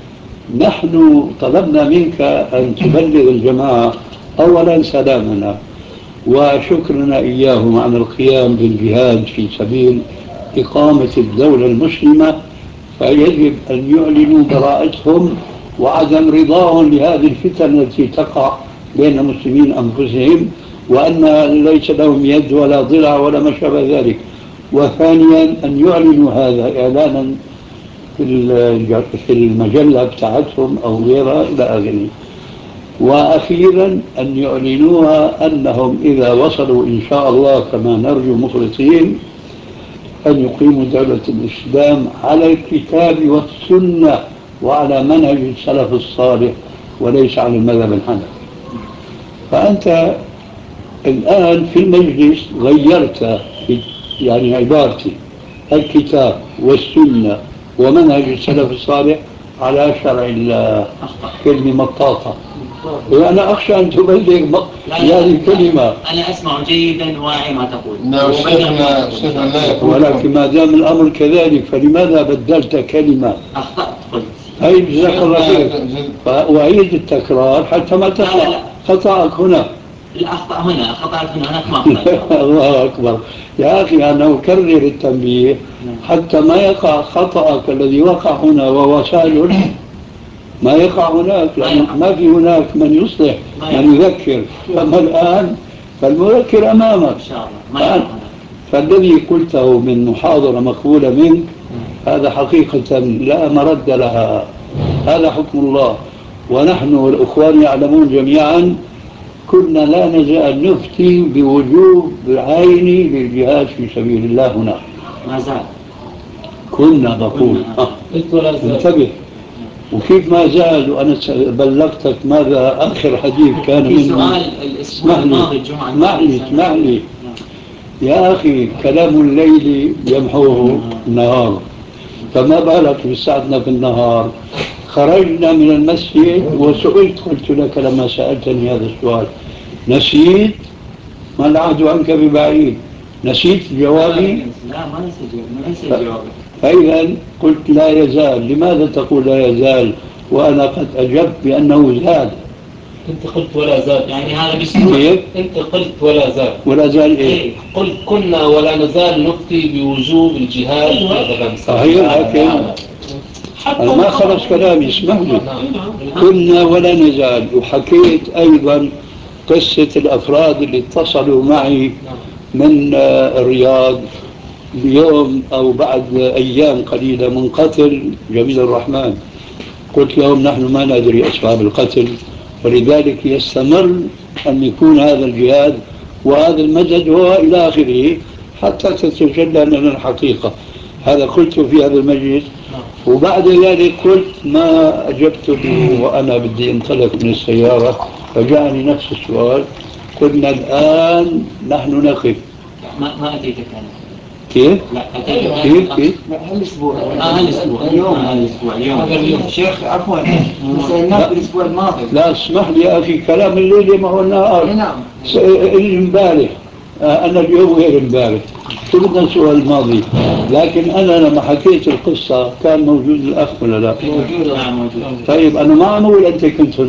نحن طلبنا منك أن تبلغ الجماعة أولا سلامنا وشكرنا إياهم على القيام بالجهاد في سبيل إقامة الدولة المسلمة، فيجب أن يعلنوا براءتهم وعدم رضاهم لهذه الفتن التي تقع بين المسلمين أنفسهم، وأن ليس لهم يد ولا ضلع ولا ما شابه ذلك. وثانيا أن يعلنوا هذا إعلانا في المجلة بتاعتهم أو غيرها إلى آخره. وأخيرا أن يعلنوها أنهم إذا وصلوا إن شاء الله كما نرجو مخلصين أن يقيموا دولة الإسلام على الكتاب والسنة وعلى منهج السلف الصالح وليس على المذهب الحنفي. فأنت الآن في المجلس غيرت يعني عبارتي الكتاب والسنة ومنهج السلف الصالح على شرع الله. كلمة مطاطة وأنا أخشى أن تبلغ هذه الكلمة. أنا أسمع جيدا واعي ما تقول. نعم شيخنا لا يقول. ولكن ما دام الأمر كذلك فلماذا بدلت كلمة؟ أخطأت قلت. هاي جزاك الله خير. وأعيد التكرار حتى ما تقع خطأك هنا. الأخطأ هنا خطأت هناك ما أخطأت. الله أكبر يا أخي، أنا أكرر التنبيه حتى ما يقع خطأك الذي وقع هنا ووسائل ما يقع هناك، لأن ما في هناك من يصلح من يذكر. أما الآن فالمذكر أمامك. إن شاء الله. فالذي قلته من محاضرة مقبولة منك هذا حقيقة لا مرد لها، هذا حكم الله. ونحن والأخوان يعلمون جميعا كنا لا نزال نفتي بوجوب عيني للجهاد في سبيل الله هنا. ما زال كنا بقول انتبه. وكيف ما زال؟ وأنا بلغتك ماذا آخر حديث كان في مني. سؤال الأسبوع الماضي الجمعة اسمح لي يا أخي، كلام الليل يمحوه النهار، فما بالك بساعتنا في النهار. خرجنا من المسجد وسئلت، قلت لك لما سألتني هذا السؤال نسيت؟ ما العهد عنك ببعيد. نسيت جوابي؟ لا ما نسيت جوابي. فإذا قلت لا يزال. لماذا تقول لا يزال وأنا قد أجبت بأنه زاد؟ أنت قلت ولا زال، يعني هذا بيسموه. أنت قلت ولا زال. ولا زال إيه؟ قلت كنا ولا نزال نفتي بوجوب الجهاد. صحيح، لكن أنا ما خلص كلامي، اسمح لي. كنا ولا نزال. وحكيت أيضا قصة الأفراد اللي اتصلوا معي من الرياض اليوم أو بعد أيام قليلة من قتل جميل الرحمن. قلت لهم نحن ما ندري أسباب القتل، ولذلك يستمر أن يكون هذا الجهاد وهذا المدد هو إلى آخره حتى تتجلى لنا الحقيقة. هذا قلت في هذا المجلس. وبعد ذلك قلت ما أجبت به وأنا بدي انطلق من السيارة فجاءني نفس السؤال. قلنا الآن نحن نقف. ما أتيتك أنا. كيف؟ لا أتيتك. كيف؟ هالأسبوع. اليوم. شيخ عفوا سألناك الأسبوع الماضي. لا اسمح لي يا أخي، كلام الليل ما هو النهار. نعم. امبارح أنا اليوم غير امبارح. كلنا الأسبوع الماضي، لكن أنا لما حكيت القصة كان موجود الأخ ولا لا؟ موجود. طيب أنا ما عم أقول أنت كنت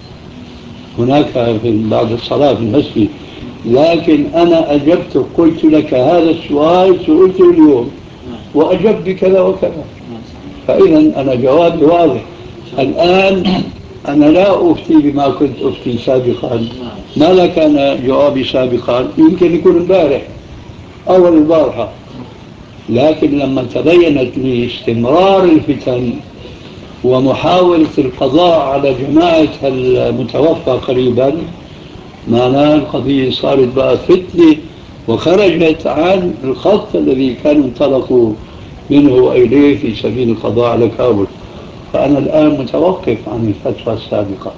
هناك في بعد الصلاة في المسجد، لكن أنا أجبت قلت لك هذا السؤال سئلته اليوم وأجبت بكذا وكذا. فإذا أنا جوابي واضح. الآن أنا لا أفتي بما كنت أفتي سابقا. ماذا كان جوابي سابقا؟ يمكن يكون امبارح أو البارحة، لكن لما تبينت لي استمرار الفتن ومحاولة القضاء على جماعة المتوفى قريبا، معناه القضية صارت بقى فتنة وخرجت عن الخط الذي كانوا انطلقوا منه وإليه في سبيل القضاء على كابل. فأنا الآن متوقف عن الفتوى السابقة.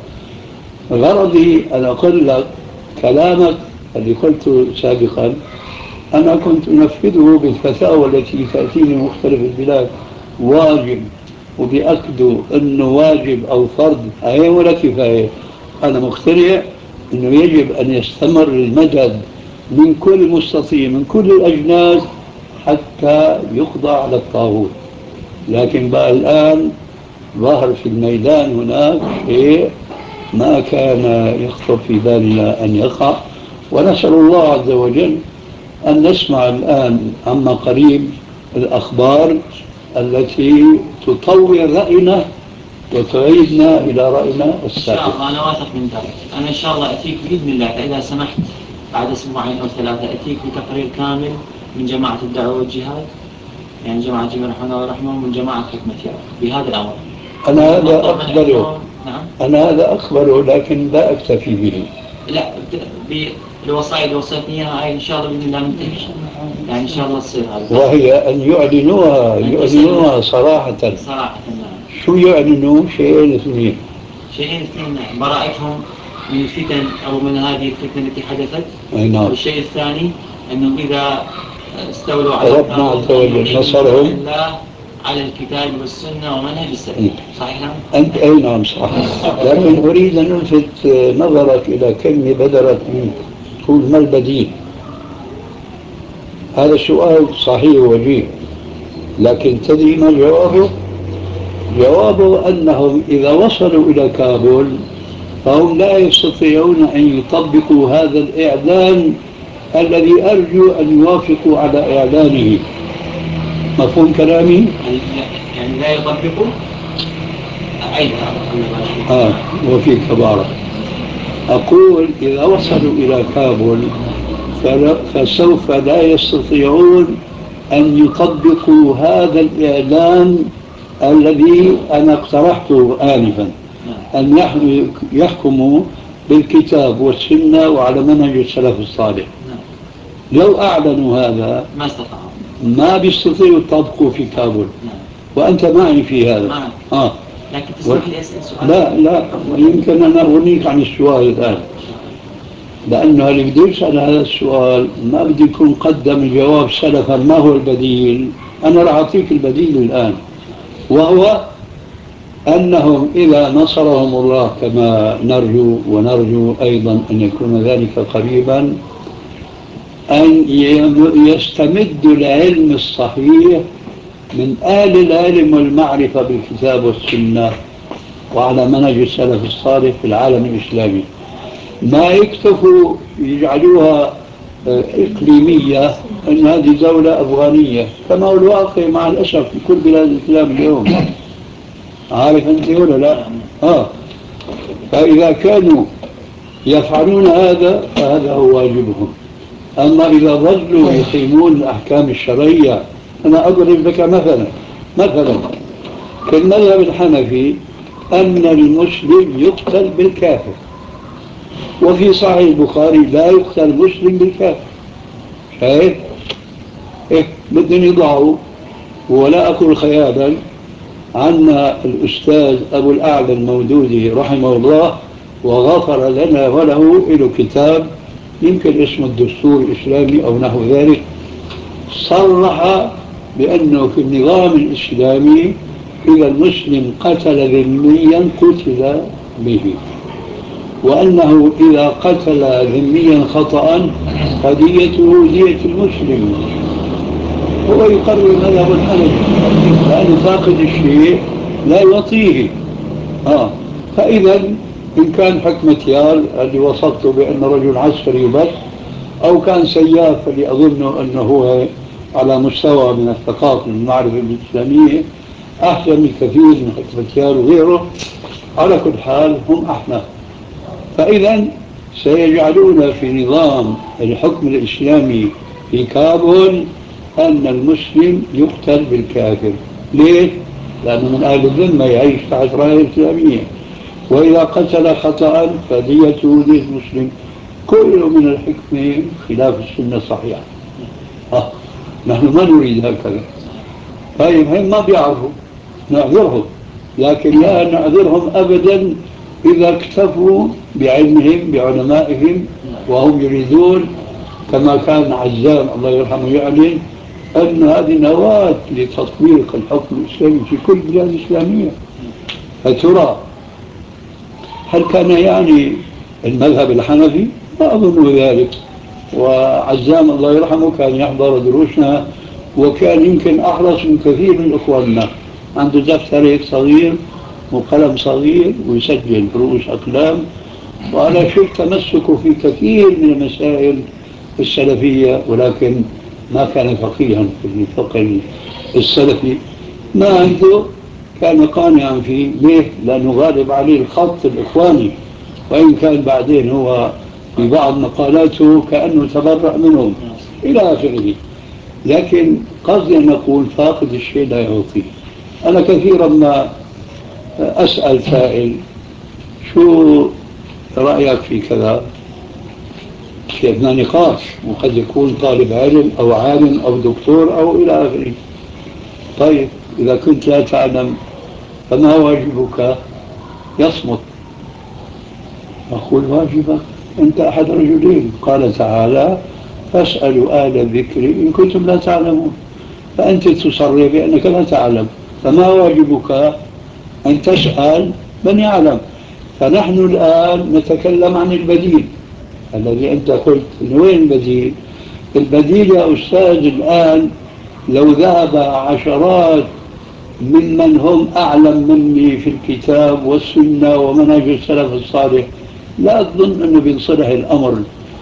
غرضي أن أقول لك كلامك اللي قلته سابقا أنا كنت أنفذه بالفتاوى التي تأتيني من مختلف البلاد. واجب، وبأكدوا أنه واجب أو فرض أي ولا كفاية. أنا مقتنع أنه يجب أن يستمر المدد من كل مستطيع من كل الأجناس حتى يقضى على الطاغوت. لكن بقى الآن ظهر في الميدان هناك شيء ما كان يخطر في بالنا أن يقع، ونسأل الله عز وجل أن نسمع الآن عما قريب الأخبار التي تطور رأينا وتعيدنا إلى رأينا السابق. إن شاء الله أنا واثق من ذلك. أنا إن شاء الله أتيك بإذن الله إذا سمحت بعد أسبوعين أو ثلاثة أتيك بتقرير كامل من جماعة الدعوة والجهاد، يعني جماعة جميع الرحمة والرحمة ومن جماعة حكمة يا بهذا الأمر. أنا هذا أقبله، نعم. أنا هذا أقبله، لكن لا أكتفي به. لا، بالوصايا اللي وصيتني هاي إن شاء الله بإذن الله منتهية، يعني إن شاء الله تصير هذا. وهي أن يعلنوها صراحة. صراحة نعم. شو يعلنوا؟ شيئين اثنين. نعم. براءتهم من الفتن أو من هذه الفتنة التي حدثت. نعم. والشيء الثاني أنهم إذا استولوا على ربنا عز وجل نصرهم الله على الكتاب والسنة ومنهج السلف. صحيح؟ أنت أي نعم صح. لكن أريد أن ألفت نظرك إلى كلمة بدرت منك، تقول ما البديل؟ هذا السؤال صحيح وجيه، لكن تدري ما جوابه؟ جوابه أنهم إذا وصلوا إلى كابول فهم لا يستطيعون أن يطبقوا هذا الإعلان الذي أرجو أن يوافقوا على إعلانه. مفهوم كلامي؟ يعني لا يطبقوا أي وفيك بارك. أقول إذا وصلوا إلى كابول فسوف لا يستطيعون أن يطبقوا هذا الإعلان الذي أنا اقترحته آنفا، أن يحكموا بالكتاب والسنة وعلى منهج السلف الصالح. لو أعلنوا هذا ما بيستطيعوا يطبقوا في كابول. وأنت معي في هذا. لكن تسمح لي أسأل سؤال؟ لا، يمكن أنا أغنيك عن السؤال الآن، لأنه اللي بده يسأل هذا السؤال ما بدي يكون قدم الجواب سلفا ما هو البديل. أنا راح أعطيك البديل الآن، وهو أنهم إذا نصرهم الله كما نرجو، ونرجو أيضا أن يكون ذلك قريبا، أن يستمدوا العلم الصحيح من آل العلم والمعرفة بالكتاب والسنة وعلى منهج السلف الصالح في العالم الإسلامي. ما يكتفوا يجعلوها إقليمية، أن هذه دولة أفغانية كما هو الواقع مع الأسف في كل بلاد الإسلام اليوم. عارف أنت ولا لا؟ فإذا كانوا يفعلون هذا فهذا هو واجبهم. أما إذا ظلوا يقيمون الأحكام الشرعية، أنا أضرب لك مثلا في المذهب الحنفي أن المسلم يقتل بالكافر، وفي صحيح البخاري لا يقتل مسلم بالكافر. شايف؟ بدهم يضعوا، ولا أقول خيالا، عنا الأستاذ أبو الأعلى المودودي رحمه الله وغفر لنا وله له كتاب يمكن اسمه الدستور الإسلامي أو نحو ذلك، صرح بأنه في النظام الإسلامي إذا المسلم قتل ذميا قتل به، وأنه إذا قتل ذميا خطأ فديته دية المسلم. هو يقرر مذهب الحنفي، لأنه فاقد الشيء لا يعطيه. فإذا إن كان حكمتيار اللي وصفته بأن رجل عسكري بس، أو كان سياف اللي أظن أنه هو على مستوى من الثقافة والمعرفة الإسلامية أحسن بكثير من حكمتيار وغيره، على كل حال هم أحناف. فإذا سيجعلون في نظام الحكم الإسلامي في كابول أن المسلم يقتل بالكافر. ليه؟ لأنه من أهل الذمة يعيش تحت راية إسلامية، وإذا قتل خطأ فديته دية المسلم. كل من الحكمة خلاف السنة الصحيحة. نحن ما نريد هكذا. طيب هم ما بيعرفوا، نعذرهم، لكن لا نعذرهم أبدا إذا اكتفوا بعلمهم بعلمائهم، وهم يريدون كما كان عزام الله يرحمه يعلن أن هذه نواة لتطبيق الحكم الإسلامي في كل البلاد الإسلامية. فترى هل كان يعني المذهب الحنفي؟ لا أظن ذلك. وعزام الله يرحمه كان يحضر دروسنا، وكان يمكن أحرص من كثير من إخواننا، عنده دفتر هيك صغير وقلم صغير ويسجل رؤوس أقلام، وعلى شيء تمسكه في كثير من المسائل السلفية، ولكن ما كان فقيها في الفقه السلفي. ما عنده كان قانعا فيه. ليه؟ لأنه غالب عليه الخط الإخواني، وإن كان بعدين هو في بعض مقالاته كأنه تبرأ منهم إلى آخره. لكن قصدي أن نقول فاقد الشيء لا يعطيه. أنا كثيرا ما أسأل سائل شو رأيك في كذا؟ كيفنا نقاش، وقد يكون طالب علم أو عالم أو دكتور أو إلى آخره. طيب إذا كنت لا تعلم فما واجبك؟ يصمت. أقول واجبك أنت أحد رجلين، قال تعالى فاسألوا أهل الذكر إن كنتم لا تعلمون. فأنت تصرح بأنك لا تعلم، فما واجبك؟ أن تسأل من يعلم. فنحن الآن نتكلم عن البديل الذي أنت قلت وين البديل؟ البديل يا أستاذ الآن لو ذهب عشرات ممن هم أعلم مني في الكتاب والسنة ومنهج السلف الصالح، لا أظن أنه بينصلح الأمر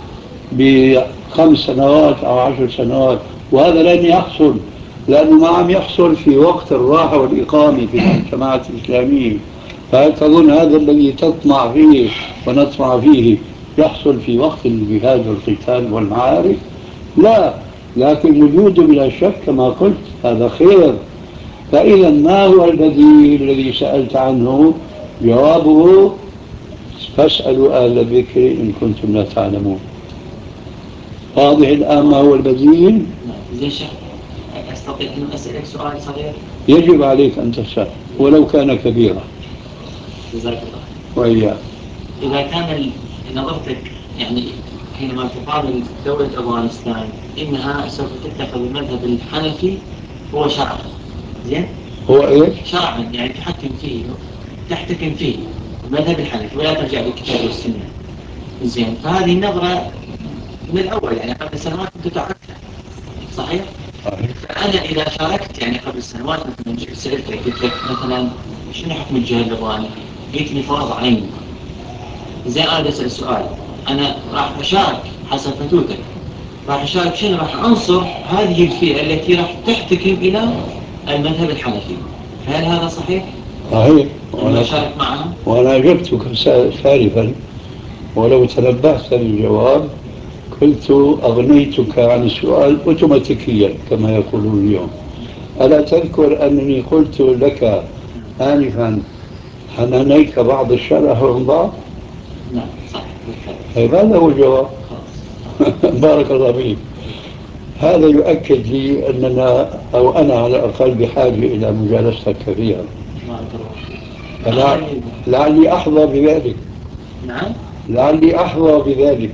ب5 سنوات أو 10 سنوات، وهذا لن يحصل لأنه ما عم يحصل في وقت الراحة والإقامة في المجتمعات الإسلامية. فهل تظن هذا الذي تطمع فيه ونطمع فيه يحصل في وقت الجهاد والقتال والمعارك؟ لا، لكن وجوده بلا شك كما قلت هذا خير. فإذا ما هو البديل الذي سألت عنه؟ جوابه فاسألوا أهل الذكر إن كنتم لا تعلمون. واضح الآن ما هو البديل؟ زين شيخ، أستطيع أن أسألك سؤال صغير؟ يجب عليك أن تسأل ولو كان كبيرا. جزاك الله. وإياك. إذا كان نظرتك يعني حينما تقابل دولة أفغانستان إنها سوف تتخذ المذهب الحنفي هو شرعا، زين؟ هو إيه؟ شرعا يعني تحتكم فيه المذهب الحنفي ولا ترجع للكتاب والسنة، زين؟ فهذه النظرة من الأول يعني قبل سنوات كنت تعرفها، صحيح؟ فأنا إذا شاركت يعني قبل سنوات مثلا سألتك قلت لك مثلا شنو حكم الجهاد الأفغاني؟ قلت لي فرض عين. زين أنا أسأل سؤال، أنا راح أشارك حسب فتوتك، راح أشارك شنو؟ راح أنصر هذه الفئة التي راح تحتكم إلى المذهب الحنفي، هل هذا صحيح؟ صحيح. أنا أشارك معها؟ وأنا أجبتك سالفا، ولو تنبهت للجواب قلت أغنيتك عن السؤال أوتوماتيكيا كما يقولون اليوم. ألا تذكر أنني قلت لك آنفا حنانيك بعض الشرح والانضاء؟ نعم صح بالفعل. هذا هو الجواب. بارك الله فيك. هذا يؤكد لي أننا أو أنا على الأقل بحاجة إلى مجالستك كثيرا. بارك الله فيك. لعلي أحظى بذلك. نعم. لعلي أحظى بذلك.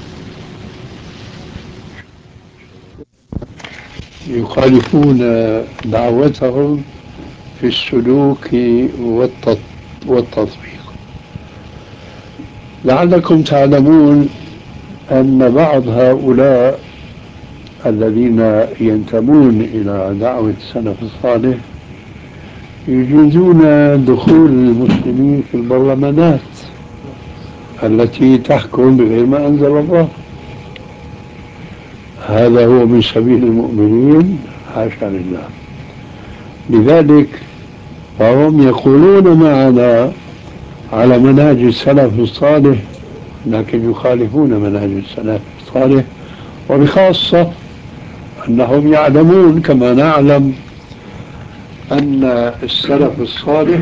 يخالفون دعوتهم في السلوك والتطبيق. لعلكم تعلمون أن بعض هؤلاء الذين ينتمون إلى دعوة السلف الصالح يجيزون دخول المسلمين في البرلمانات التي تحكم بغير ما أنزل الله. هذا هو من سبيل المؤمنين؟ حاشا لله. لذلك فهم يقولون معنا على منهج السلف الصالح، لكن يخالفون منهج السلف الصالح، وبخاصة أنهم يعلمون كما نعلم أن السلف الصالح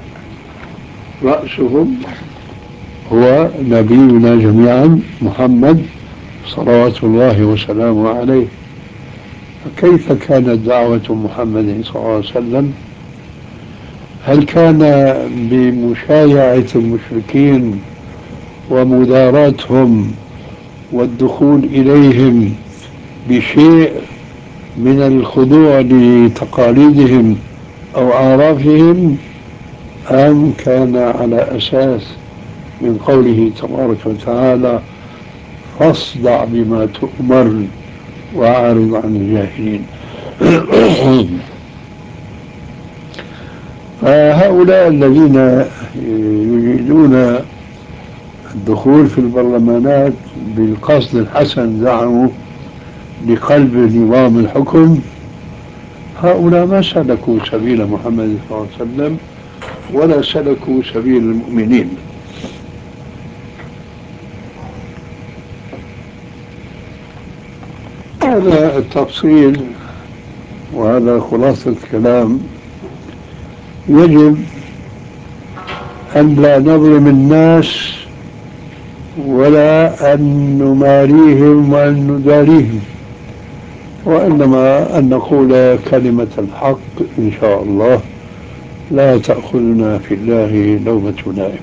رأسهم هو نبينا جميعا محمد صلوات الله وسلامه عليه. فكيف كانت دعوة محمد صلى الله عليه وسلم؟ هل كان بمشايعة المشركين ومداراتهم والدخول إليهم بشيء من الخضوع لتقاليدهم أو أعرافهم، أم كان على أساس من قوله تبارك وتعالى فاصدع بما تؤمر وأعرض عن الجاهلين؟ فهؤلاء الذين يريدون الدخول في البرلمانات بالقصد الحسن زعموا لقلب نظام الحكم، هؤلاء ما سلكوا سبيل محمد صلى الله عليه وسلم ولا سلكوا سبيل المؤمنين. هذا التفصيل وهذا خلاصة الكلام. يجب أن لا نظلم الناس ولا أن نماريهم وأن نداريهم، وإنما أن نقول كلمة الحق إن شاء الله، لا تأخذنا في الله لومة لائم.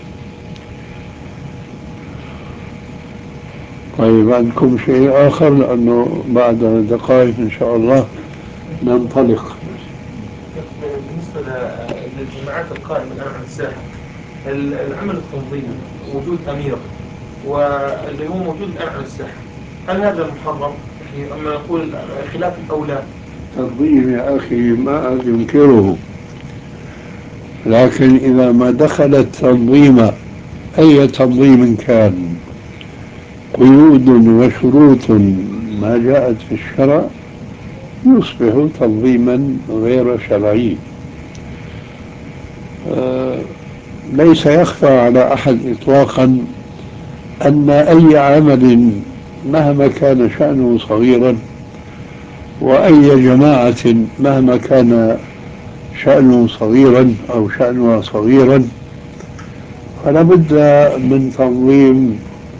طيب، عندكم شيء آخر؟ لأنه بعد دقائق إن شاء الله ننطلق. بالنسبة للجماعات القائمة الآن على الساحة، العمل التنظيمي، وجود أمير واللي هو موجود الآن على الساحة، هل هذا محرم؟ يعني أما نقول خلاف الأولى. تنظيم يا أخي ما ينكره، لكن إذا ما دخل التنظيم أي تنظيم كان قيود وشروط ما جاءت في الشرع يصبح تنظيما غير شرعي. ليس يخفى على أحد إطلاقا أن أي عمل مهما كان شأنه صغيرا، وأي جماعة مهما كان شأنه صغيرا أو شأنها صغيرا، فلا بد من تنظيم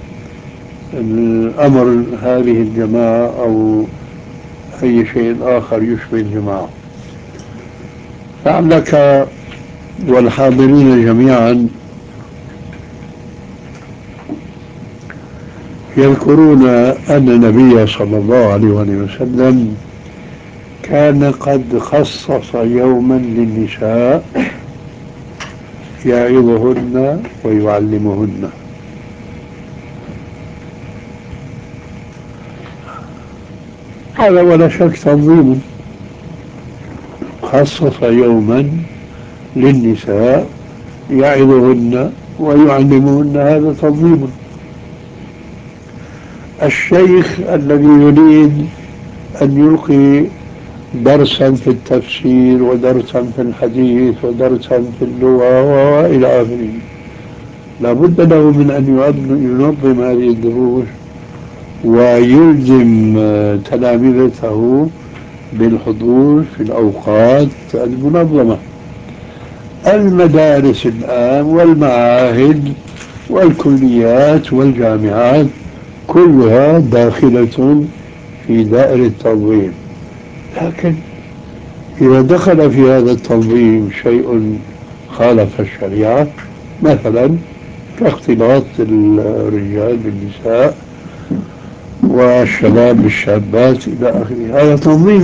الأمر هذه الجماعة أو أي شيء آخر يشبه الجماعة. لعلك والحاضرين جميعا يذكرون أن النبي صلى الله عليه وسلم كان قد خصص يوما للنساء يعظهن ويعلمهن. هذا ولا شك تنظيم، خصص يوما للنساء يعظهن ويعلمهن، هذا تنظيم. الشيخ الذي يريد أن يلقي درسا في التفسير ودرسا في الحديث ودرسا في اللغة وإلى آخره، لا بد له من أن ينظم هذه الدروس ويلزم تلامذته بالحضور في الأوقات المنظمة. المدارس الآن والمعاهد والكليات والجامعات كلها داخلة في دائرة التنظيم، لكن إذا دخل في هذا التنظيم شيء خالف الشريعة، مثلا كاختلاط الرجال بالنساء والشباب بالشابات إلى آخره، هذا تنظيم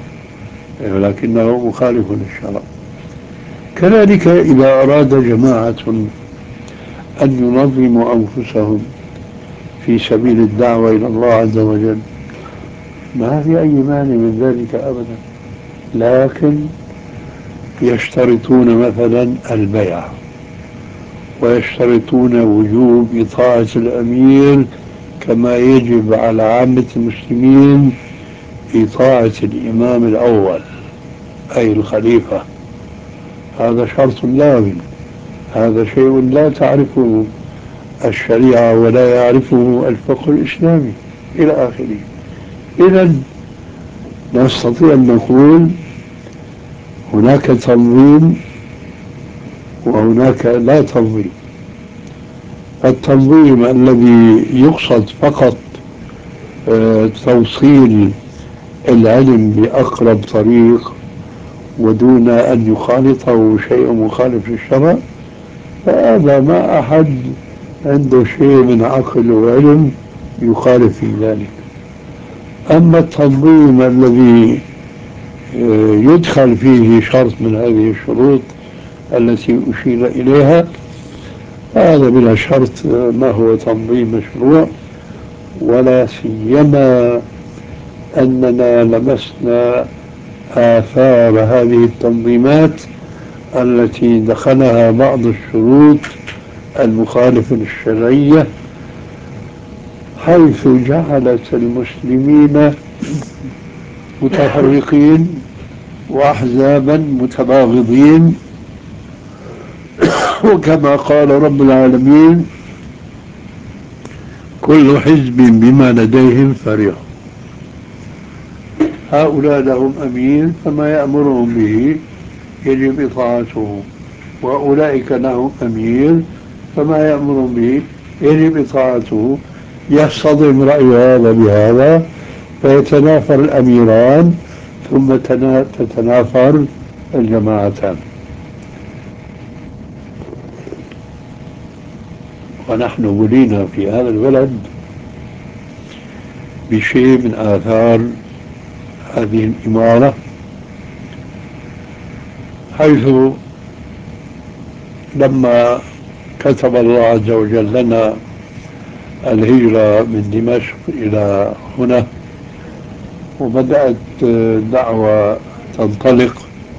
ولكنه مخالف للشرع. كذلك إذا أراد جماعة أن ينظموا أنفسهم في سبيل الدعوة إلى الله عز وجل، ما في أي مانع من ذلك أبدا، لكن يشترطون مثلا البيعة، ويشترطون وجوب إطاعة الأمير كما يجب على عامة المسلمين إطاعة الإمام الأول أي الخليفة. هذا شرط لازم، هذا شيء لا تعرفه الشريعة ولا يعرفه الفقه الإسلامي إلى آخره. إذن نستطيع أن نقول هناك تنظيم وهناك لا تنظيم. التنظيم الذي يقصد فقط توصيل العلم بأقرب طريق ودون أن يخالطه شيء مخالف للشرع، فهذا ما أحد عنده شيء من عقل وعلم يخالف في ذلك. أما التنظيم الذي يدخل فيه شرط من هذه الشروط التي أشير إليها، هذا بلا شرط ما هو تنظيم مشروع، ولا سيما أننا لمسنا آثار هذه التنظيمات التي دخلها بعض الشروط المخالفة للشرعية، حيث جعلت المسلمين متفرقين وأحزابا متباغضين، وكما قال رب العالمين كل حزب بما لديهم فرح. هؤلاء لهم أمير فما يأمرهم به يجب إطاعته، وأولئك لهم أمير، فما يأمر به يجب إطاعته. يصطدم رأي هذا بهذا فيتنافر الأميران، ثم تتنافر الجماعتان. ونحن بلينا في هذا البلد بشيء من آثار هذه الإمارة، حيث لما كتب الله عز وجل لنا الهجرة من دمشق إلى هنا وبدأت الدعوة تنطلق،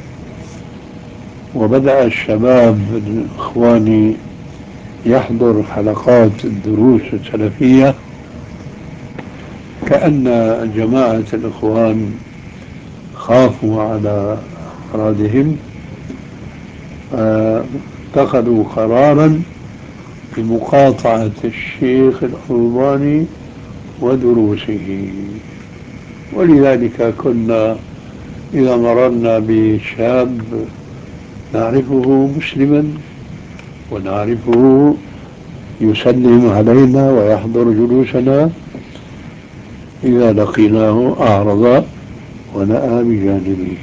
وبدأ الشباب الإخواني يحضر حلقات الدروس السلفية، كأن جماعة الإخوان خافوا على أفرادهم، اتخذوا قرارا بمقاطعة الشيخ الألباني ودروسه. ولذلك كنا إذا مررنا بشاب نعرفه مسلما ونعرفه يسلم علينا ويحضر جلوسنا، إذا لقيناه أعرض ونأى بجانبه.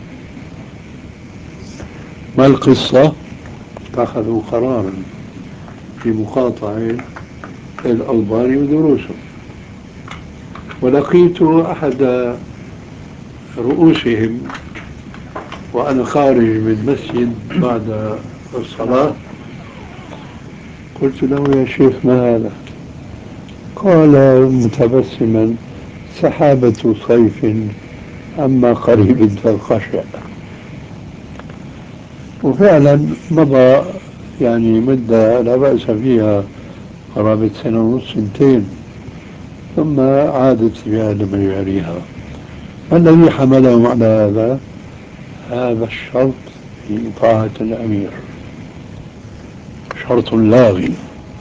ما القصة؟ اتخذوا قرارا بمقاطعة الألباني ودروسه. ولقيت أحد رؤوسهم وأنا خارج من مسجد بعد الصلاة، قلت له: يا شيخ ما هذا؟ قال متبسما: سحابة صيف أما قريب فالخشع. وفعلا مضى يعني مدة لا بأس فيها، قرابة سنة ونص سنتين، ثم عادت إلى مجاريها. ما الذي حملهم على هذا؟ هذا الشرط في طاعة الأمير، شرط لاغي.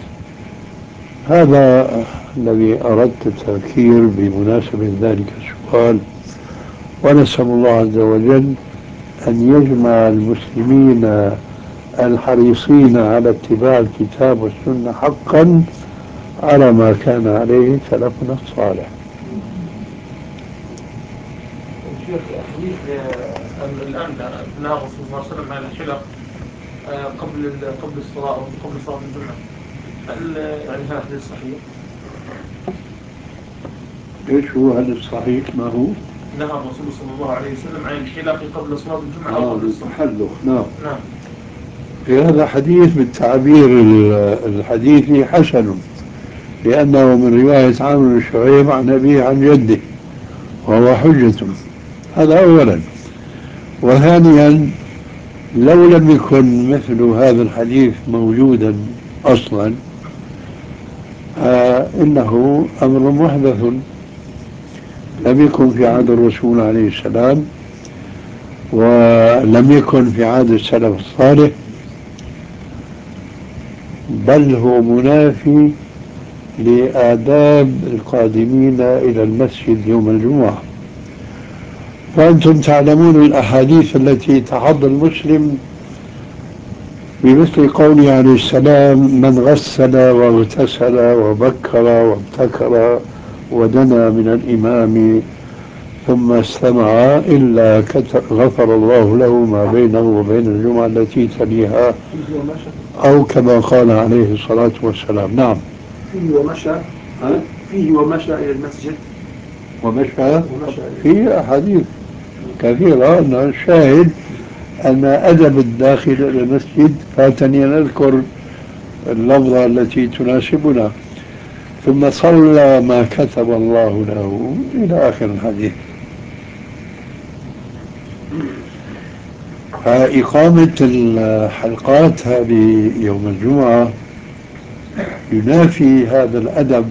هذا الذي أردت التذكير بمناسبة ذلك السؤال، ونسأل الله عز وجل أن يجمع المسلمين الحريصين على اتباع الكتاب والسنة حقا على ما كان عليه سلفنا الصالح. شيخ حديث الآن نهى الرسول صلى الله عليه وسلم عن الحلق قبل الصلاة أو قبل صلاة الجمعة، هل يعني هذا حديث صحيح؟ ايش هو هذا الصحيح؟ ما هو؟ نهى الرسول صلى الله عليه وسلم عن الحلق قبل صلاة الجمعة أو قبل الصلاة. التحلق، نعم. نعم. هذا حديث بالتعبير الحديثي حسن، لأنه من رواية عامر بن شعيب عن أبيه عن جده، وهو حجة. هذا أولا. وثانيا، لو لم يكن مثل هذا الحديث موجودا أصلا إنه أمر محدث لم يكن في عهد الرسول عليه السلام، ولم يكن في عهد السلف الصالح، بل هو منافي لآداب القادمين إلى المسجد يوم الجمعة. وأنتم تعلمون الأحاديث التي تحض المسلم بمثل قوله عليه السلام: من غسل واغتسل وبكر وابتكر ودنا من الإمام ثم استمع إلا غفر الله له ما بينه وبين الجمعة التي تليها، أو كما قال عليه الصلاة والسلام. نعم. فيه ومشى إلى المسجد. ومشى في أحاديث كثيرة. أن الشاهد أن أدب الداخل إلى المسجد، فاتني أن أذكر اللفظة التي تناسبنا: ثم صلى ما كتب الله له إلى آخر الحديث. فإقامة الحلقات هذه يوم الجمعة ينافي هذا الأدب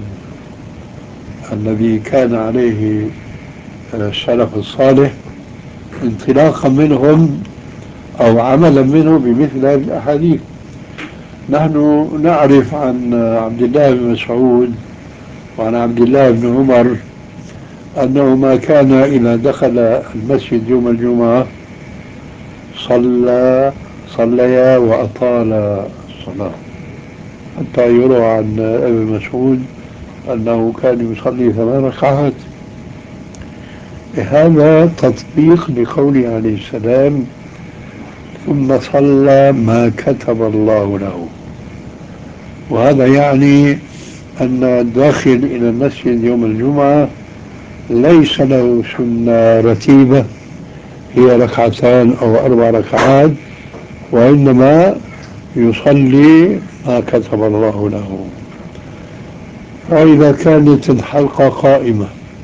الذي كان عليه السلف الصالح، انطلاقا منهم أو عملا منه بمثل هذه الأحاديث. نحن نعرف عن عبد الله بن مسعود وعن عبد الله بن عمر أنه ما كان إذا دخل المسجد يوم الجمعة صلى صليا وأطالا الصلاة، حتى يروى عن ابن مسعود أنه كان يصلي 8 ركعات. هذا تطبيق لقوله عليه السلام: ثم صلى ما كتب الله له. وهذا يعني أن الداخل إلى المسجد يوم الجمعة ليس له سنة رتيبة هي 2 أو 4 ركعات، وإنما يصلي ما كتب الله له. فإذا كانت الحلقة قائمة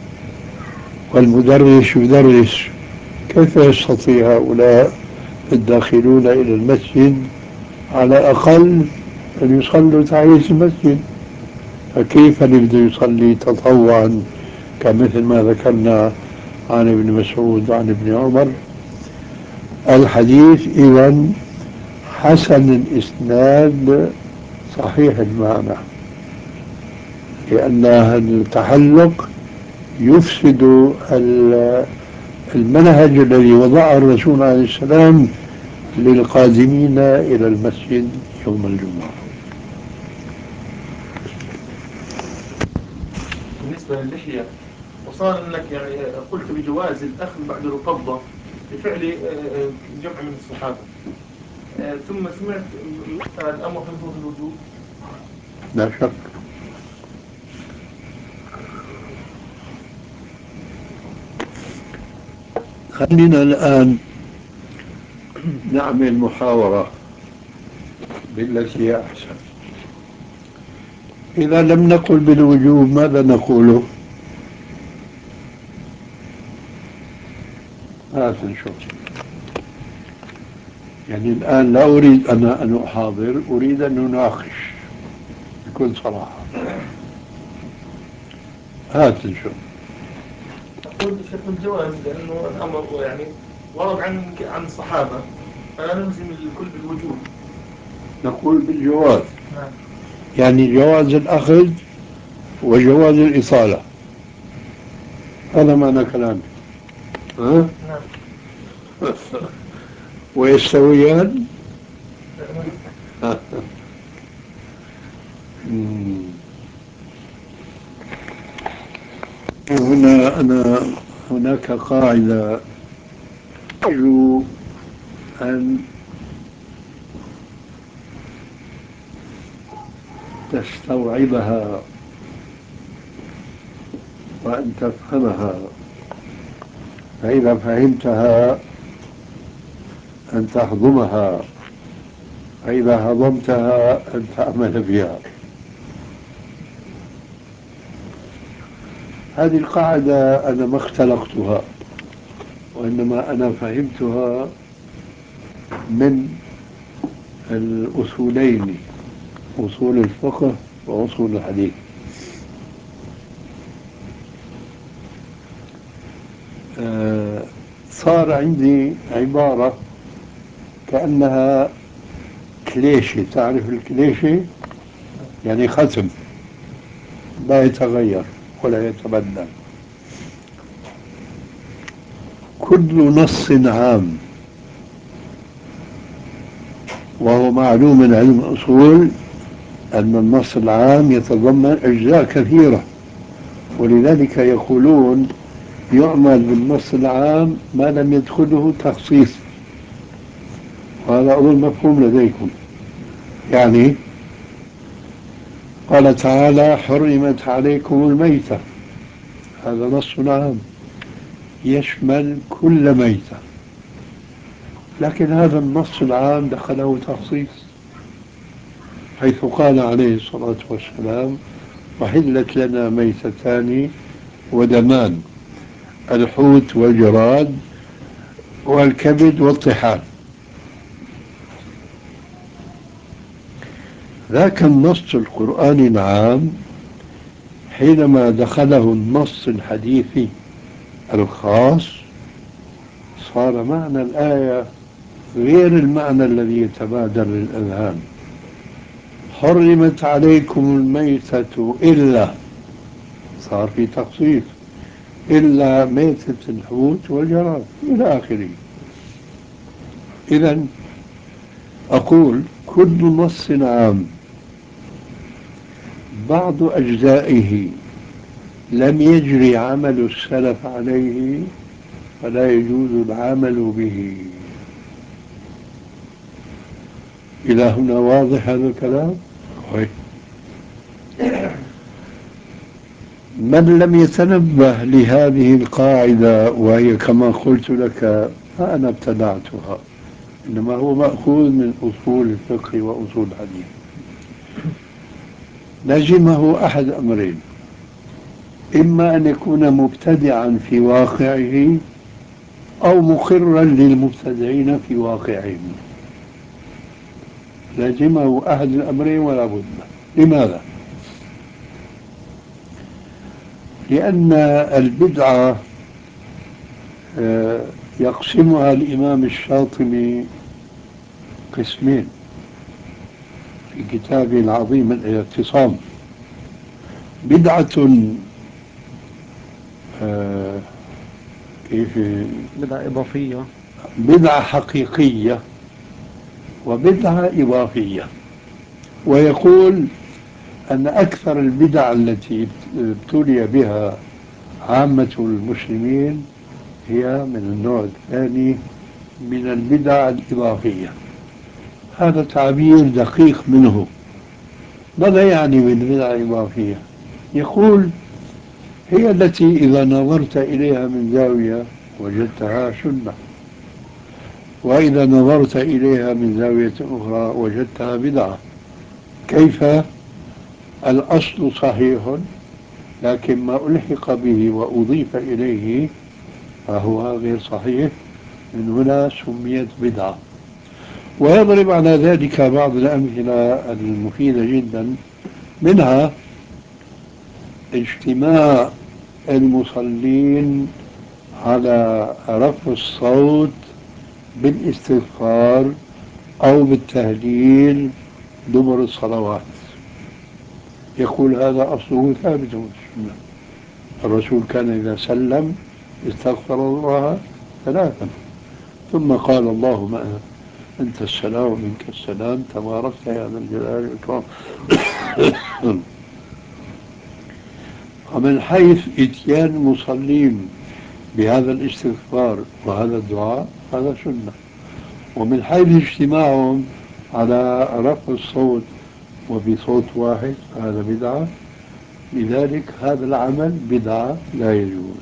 والمدرس يدرس، كيف يستطيع هؤلاء الداخلون إلى المسجد على الأقل أن يصلوا تحية المسجد؟ فكيف بده يصلي تطوعا كمثل ما ذكرنا عن ابن مسعود وعن ابن عمر؟ الحديث إذن حسن الإسناد صحيح المعنى، لأن التحلق يفسد المنهج الذي وضعه الرسول عليه السلام للقادمين إلى المسجد يوم الجمعة. بالنسبة للحية، وصار أنك يعني قلت بجواز الأخذ بعد القبضة بفعل جمع من الصحابة، ثم سمعت الأمر هل هو الوجوب؟ لا شك. خلينا الآن نعمل محاورة بالتي هي أحسن. إذا لم نقل بالوجوب ماذا نقوله؟ هات نشوف. يعني الآن لا أريد أنا أن أحاضر، أريد أن نناقش بكل صراحة. هات نشوف. أقول شيخ الجواز، لأنه الأمر يعني ورد عن الصحابة، فلا نلزم الكل بالوجوب. نقول بالجواز، نعم. يعني جواز الأخذ وجواز الإصالة، هذا معنى كلامي. ها؟ نعم. ويستويان؟ نعم. هناك قاعدة أرجو أن تستوعبها وأن تفهمها، فإذا فهمتها أن تهضمها، فإذا هضمتها أن تعمل بها. هذه القاعدة أنا ما اختلقتها، وإنما أنا فهمتها من الأصولين، أصول الفقه وأصول الحديث. صار عندي عبارة كأنها كليشة، تعرف الكليشة؟ يعني ختم لا يتغير ولا يتبدل. كل نص عام، وهو معلوم من علم الأصول أن النص العام يتضمن أجزاء كثيرة، ولذلك يقولون يعمل بالنص العام ما لم يدخله تخصيص، وهذا أظن مفهوم لديكم. يعني قال تعالى: حرمت عليكم الميتة، هذا نص عام يشمل كل ميتة، لكن هذا النص العام دخله تخصيص، حيث قال عليه الصلاة والسلام: وحلت لنا ميتتان ودمان، الحوت والجراد والكبد والطحال. ذاك النص القرآني العام حينما دخله النص الحديثي الخاص صار معنى الآية غير المعنى الذي يتبادر للأذهان. حرمت عليكم الميتة إلا، صار في تخصيص، إلا ميتة الحوت والجراد إلى آخره. إذن أقول كل نص عام بعض أجزائه لم يجري عمل السلف عليه فلا يجوز العمل به. إلى هنا واضح هذا الكلام؟ طيب. من لم يتنبه لهذه القاعدة وهي كما قلت لك فأنا ابتدعتها، إنما هو مأخوذ من أصول الفقه وأصول الحديث، لزمه أحد أمرين: إما أن يكون مبتدعا في واقعه أو مقرا للمبتدعين في واقعهم. لزمه أحد الأمرين ولا بد. لماذا؟ لأن البدعة يقسمها الإمام الشاطبي قسمين في كتابه العظيم الاعتصام: بدعة كيف بدعة إضافية، بدعة حقيقية، وبدعة إضافية. ويقول أن أكثر البدع التي ابتلي بها عامة المسلمين هي من النوع الثاني من البدع الإضافية. هذا تعبير دقيق منه. ماذا يعني بالبدع الإضافية؟ يقول هي التي إذا نظرت إليها من زاوية وجدتها سنة، وإذا نظرت إليها من زاوية أخرى وجدتها بدعة. كيف؟ الأصل صحيح لكن ما ألحق به وأضيف إليه فهو غير صحيح، من هنا سميت بدعة. ويضرب على ذلك بعض الأمثلة المفيدة جدا، منها اجتماع المصلين على رفع الصوت بالاستغفار أو بالتهليل دبر الصلوات. يقول هذا أصله ثابت في السنة. الرسول كان إذا سلم استغفر الله ثلاثا ثم قال اللهم أنت السلام ومنك السلام تباركت يا ذا الجلال والإكرام. ومن حيث إتيان المصلين بهذا الاستغفار وهذا الدعاء هذا سنة، ومن حيث اجتماعهم على رفع الصوت وبصوت واحد هذا بدعة. لذلك هذا العمل بدعة لا يجوز.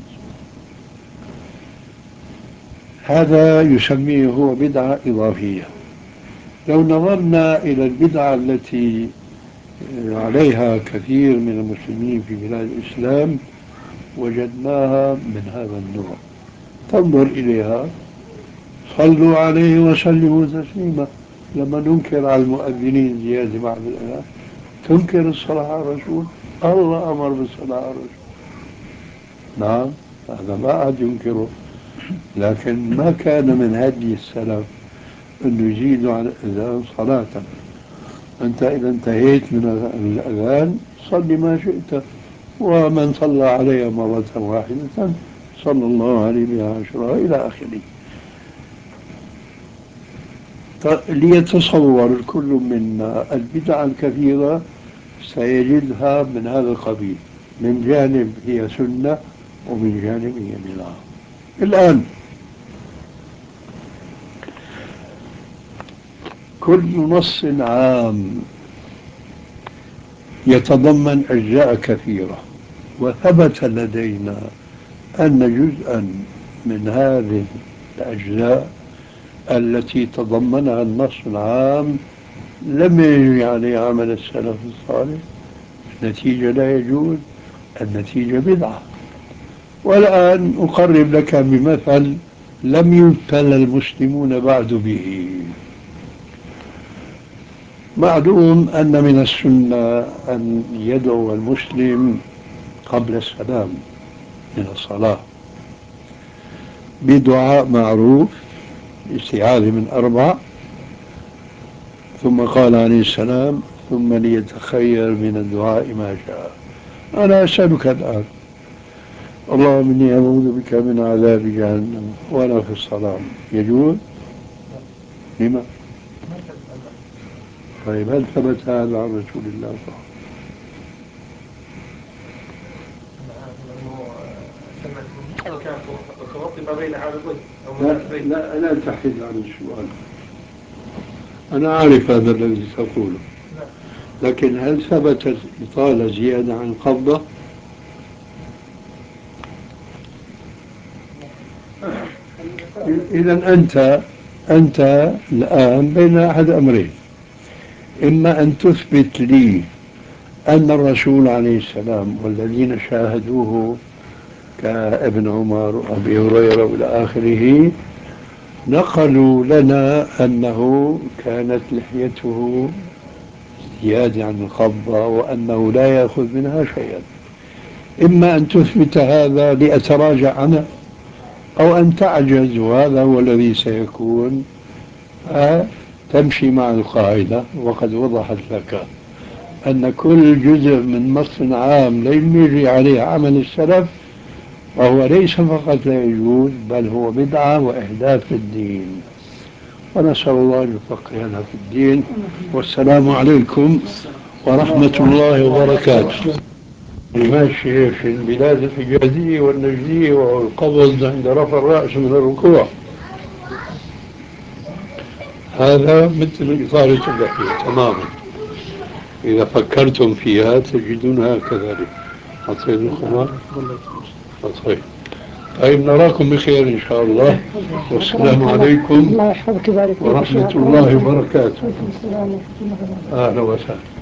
هذا يسميه هو بدعة إضافية. لو نظرنا إلى البدعة التي عليها كثير من المسلمين في بلاد الإسلام وجدناها من هذا النوع. تنظر إليها: صلوا عليه وسلموا تسليما. لما ننكر على المؤذنين زيادة بعد الأذان، تنكر الصلاة على الرسول؟ الله أمر بالصلاة على الرسول. نعم، هذا ما أحد ينكره، لكن ما كان من هدي السلف أن يزيدوا على الأذان صلاة. أنت إذا انتهيت من الأذان صل ما شئت، ومن صلى علي مرة واحدة صلى الله عليه بها عشرة إلى آخره. ليتصور الكل منا البدع الكثيرة سيجدها من هذا القبيل، من جانب هي سنة ومن جانب هي بدعة. الآن كل نص عام يتضمن أجزاء كثيرة، وثبت لدينا أن جزءا من هذه الأجزاء التي تضمنها النص العام لم يجري عليه عمل السلف الصالح. النتيجة لا يجوز، النتيجة بدعة. والآن أقرب لك بمثل لم يبتلى المسلمون بعد به. معلوم أن من السنة أن يدعو المسلم قبل السلام من الصلاة بدعاء معروف، استعاذة من 4، ثم قال عليه السلام: ثم ليتخير من الدعاء ما شاء. أنا أسألك الآن: اللهم إني أعوذ بك من عذاب جهنم وأنا في الصلاة، يجوز؟ لما؟ طيب هل ثبت هذا عن رسول الله صلى الله لأنه كان تغطي ما بين عارضين أو عليه وسلم؟ لا تحد عن السؤال، أنا أعرف هذا الذي تقوله، لكن هل ثبتت إطالة زيادة عن قبضة؟ إذا أنت الآن بين أحد أمرين: إما أن تثبت لي أن الرسول عليه السلام والذين شاهدوه كابن عمر وأبي هريرة وإلى آخره نقلوا لنا أنه كانت لحيته زيادة عن القبضة وأنه لا يأخذ منها شيئا. إما أن تثبت هذا لأتراجع عنه، أو أن تعجز، وهذا هو الذي سيكون. تمشي مع القاعدة، وقد وضحت لك أن كل جزء من نص عام لم يجري عليه عمل السلف وهو ليس فقط لا يجوز، بل هو بدعة وإحداث في الدين. ونسأل الله أن يفقهنا في الدين. والسلام عليكم ورحمة الله وبركاته. ماشي في البلاد الحجازية والنجدية والقبض عند رفع الرأس من الركوع، هذا مثل إطالة اللحية تماما. إذا فكرتم فيها تجدونها كذلك. أطيب الخمار. طيب. طيب نراكم بخير إن شاء الله، والسلام عليكم ورحمة الله وبركاته. أهلا وسهلا.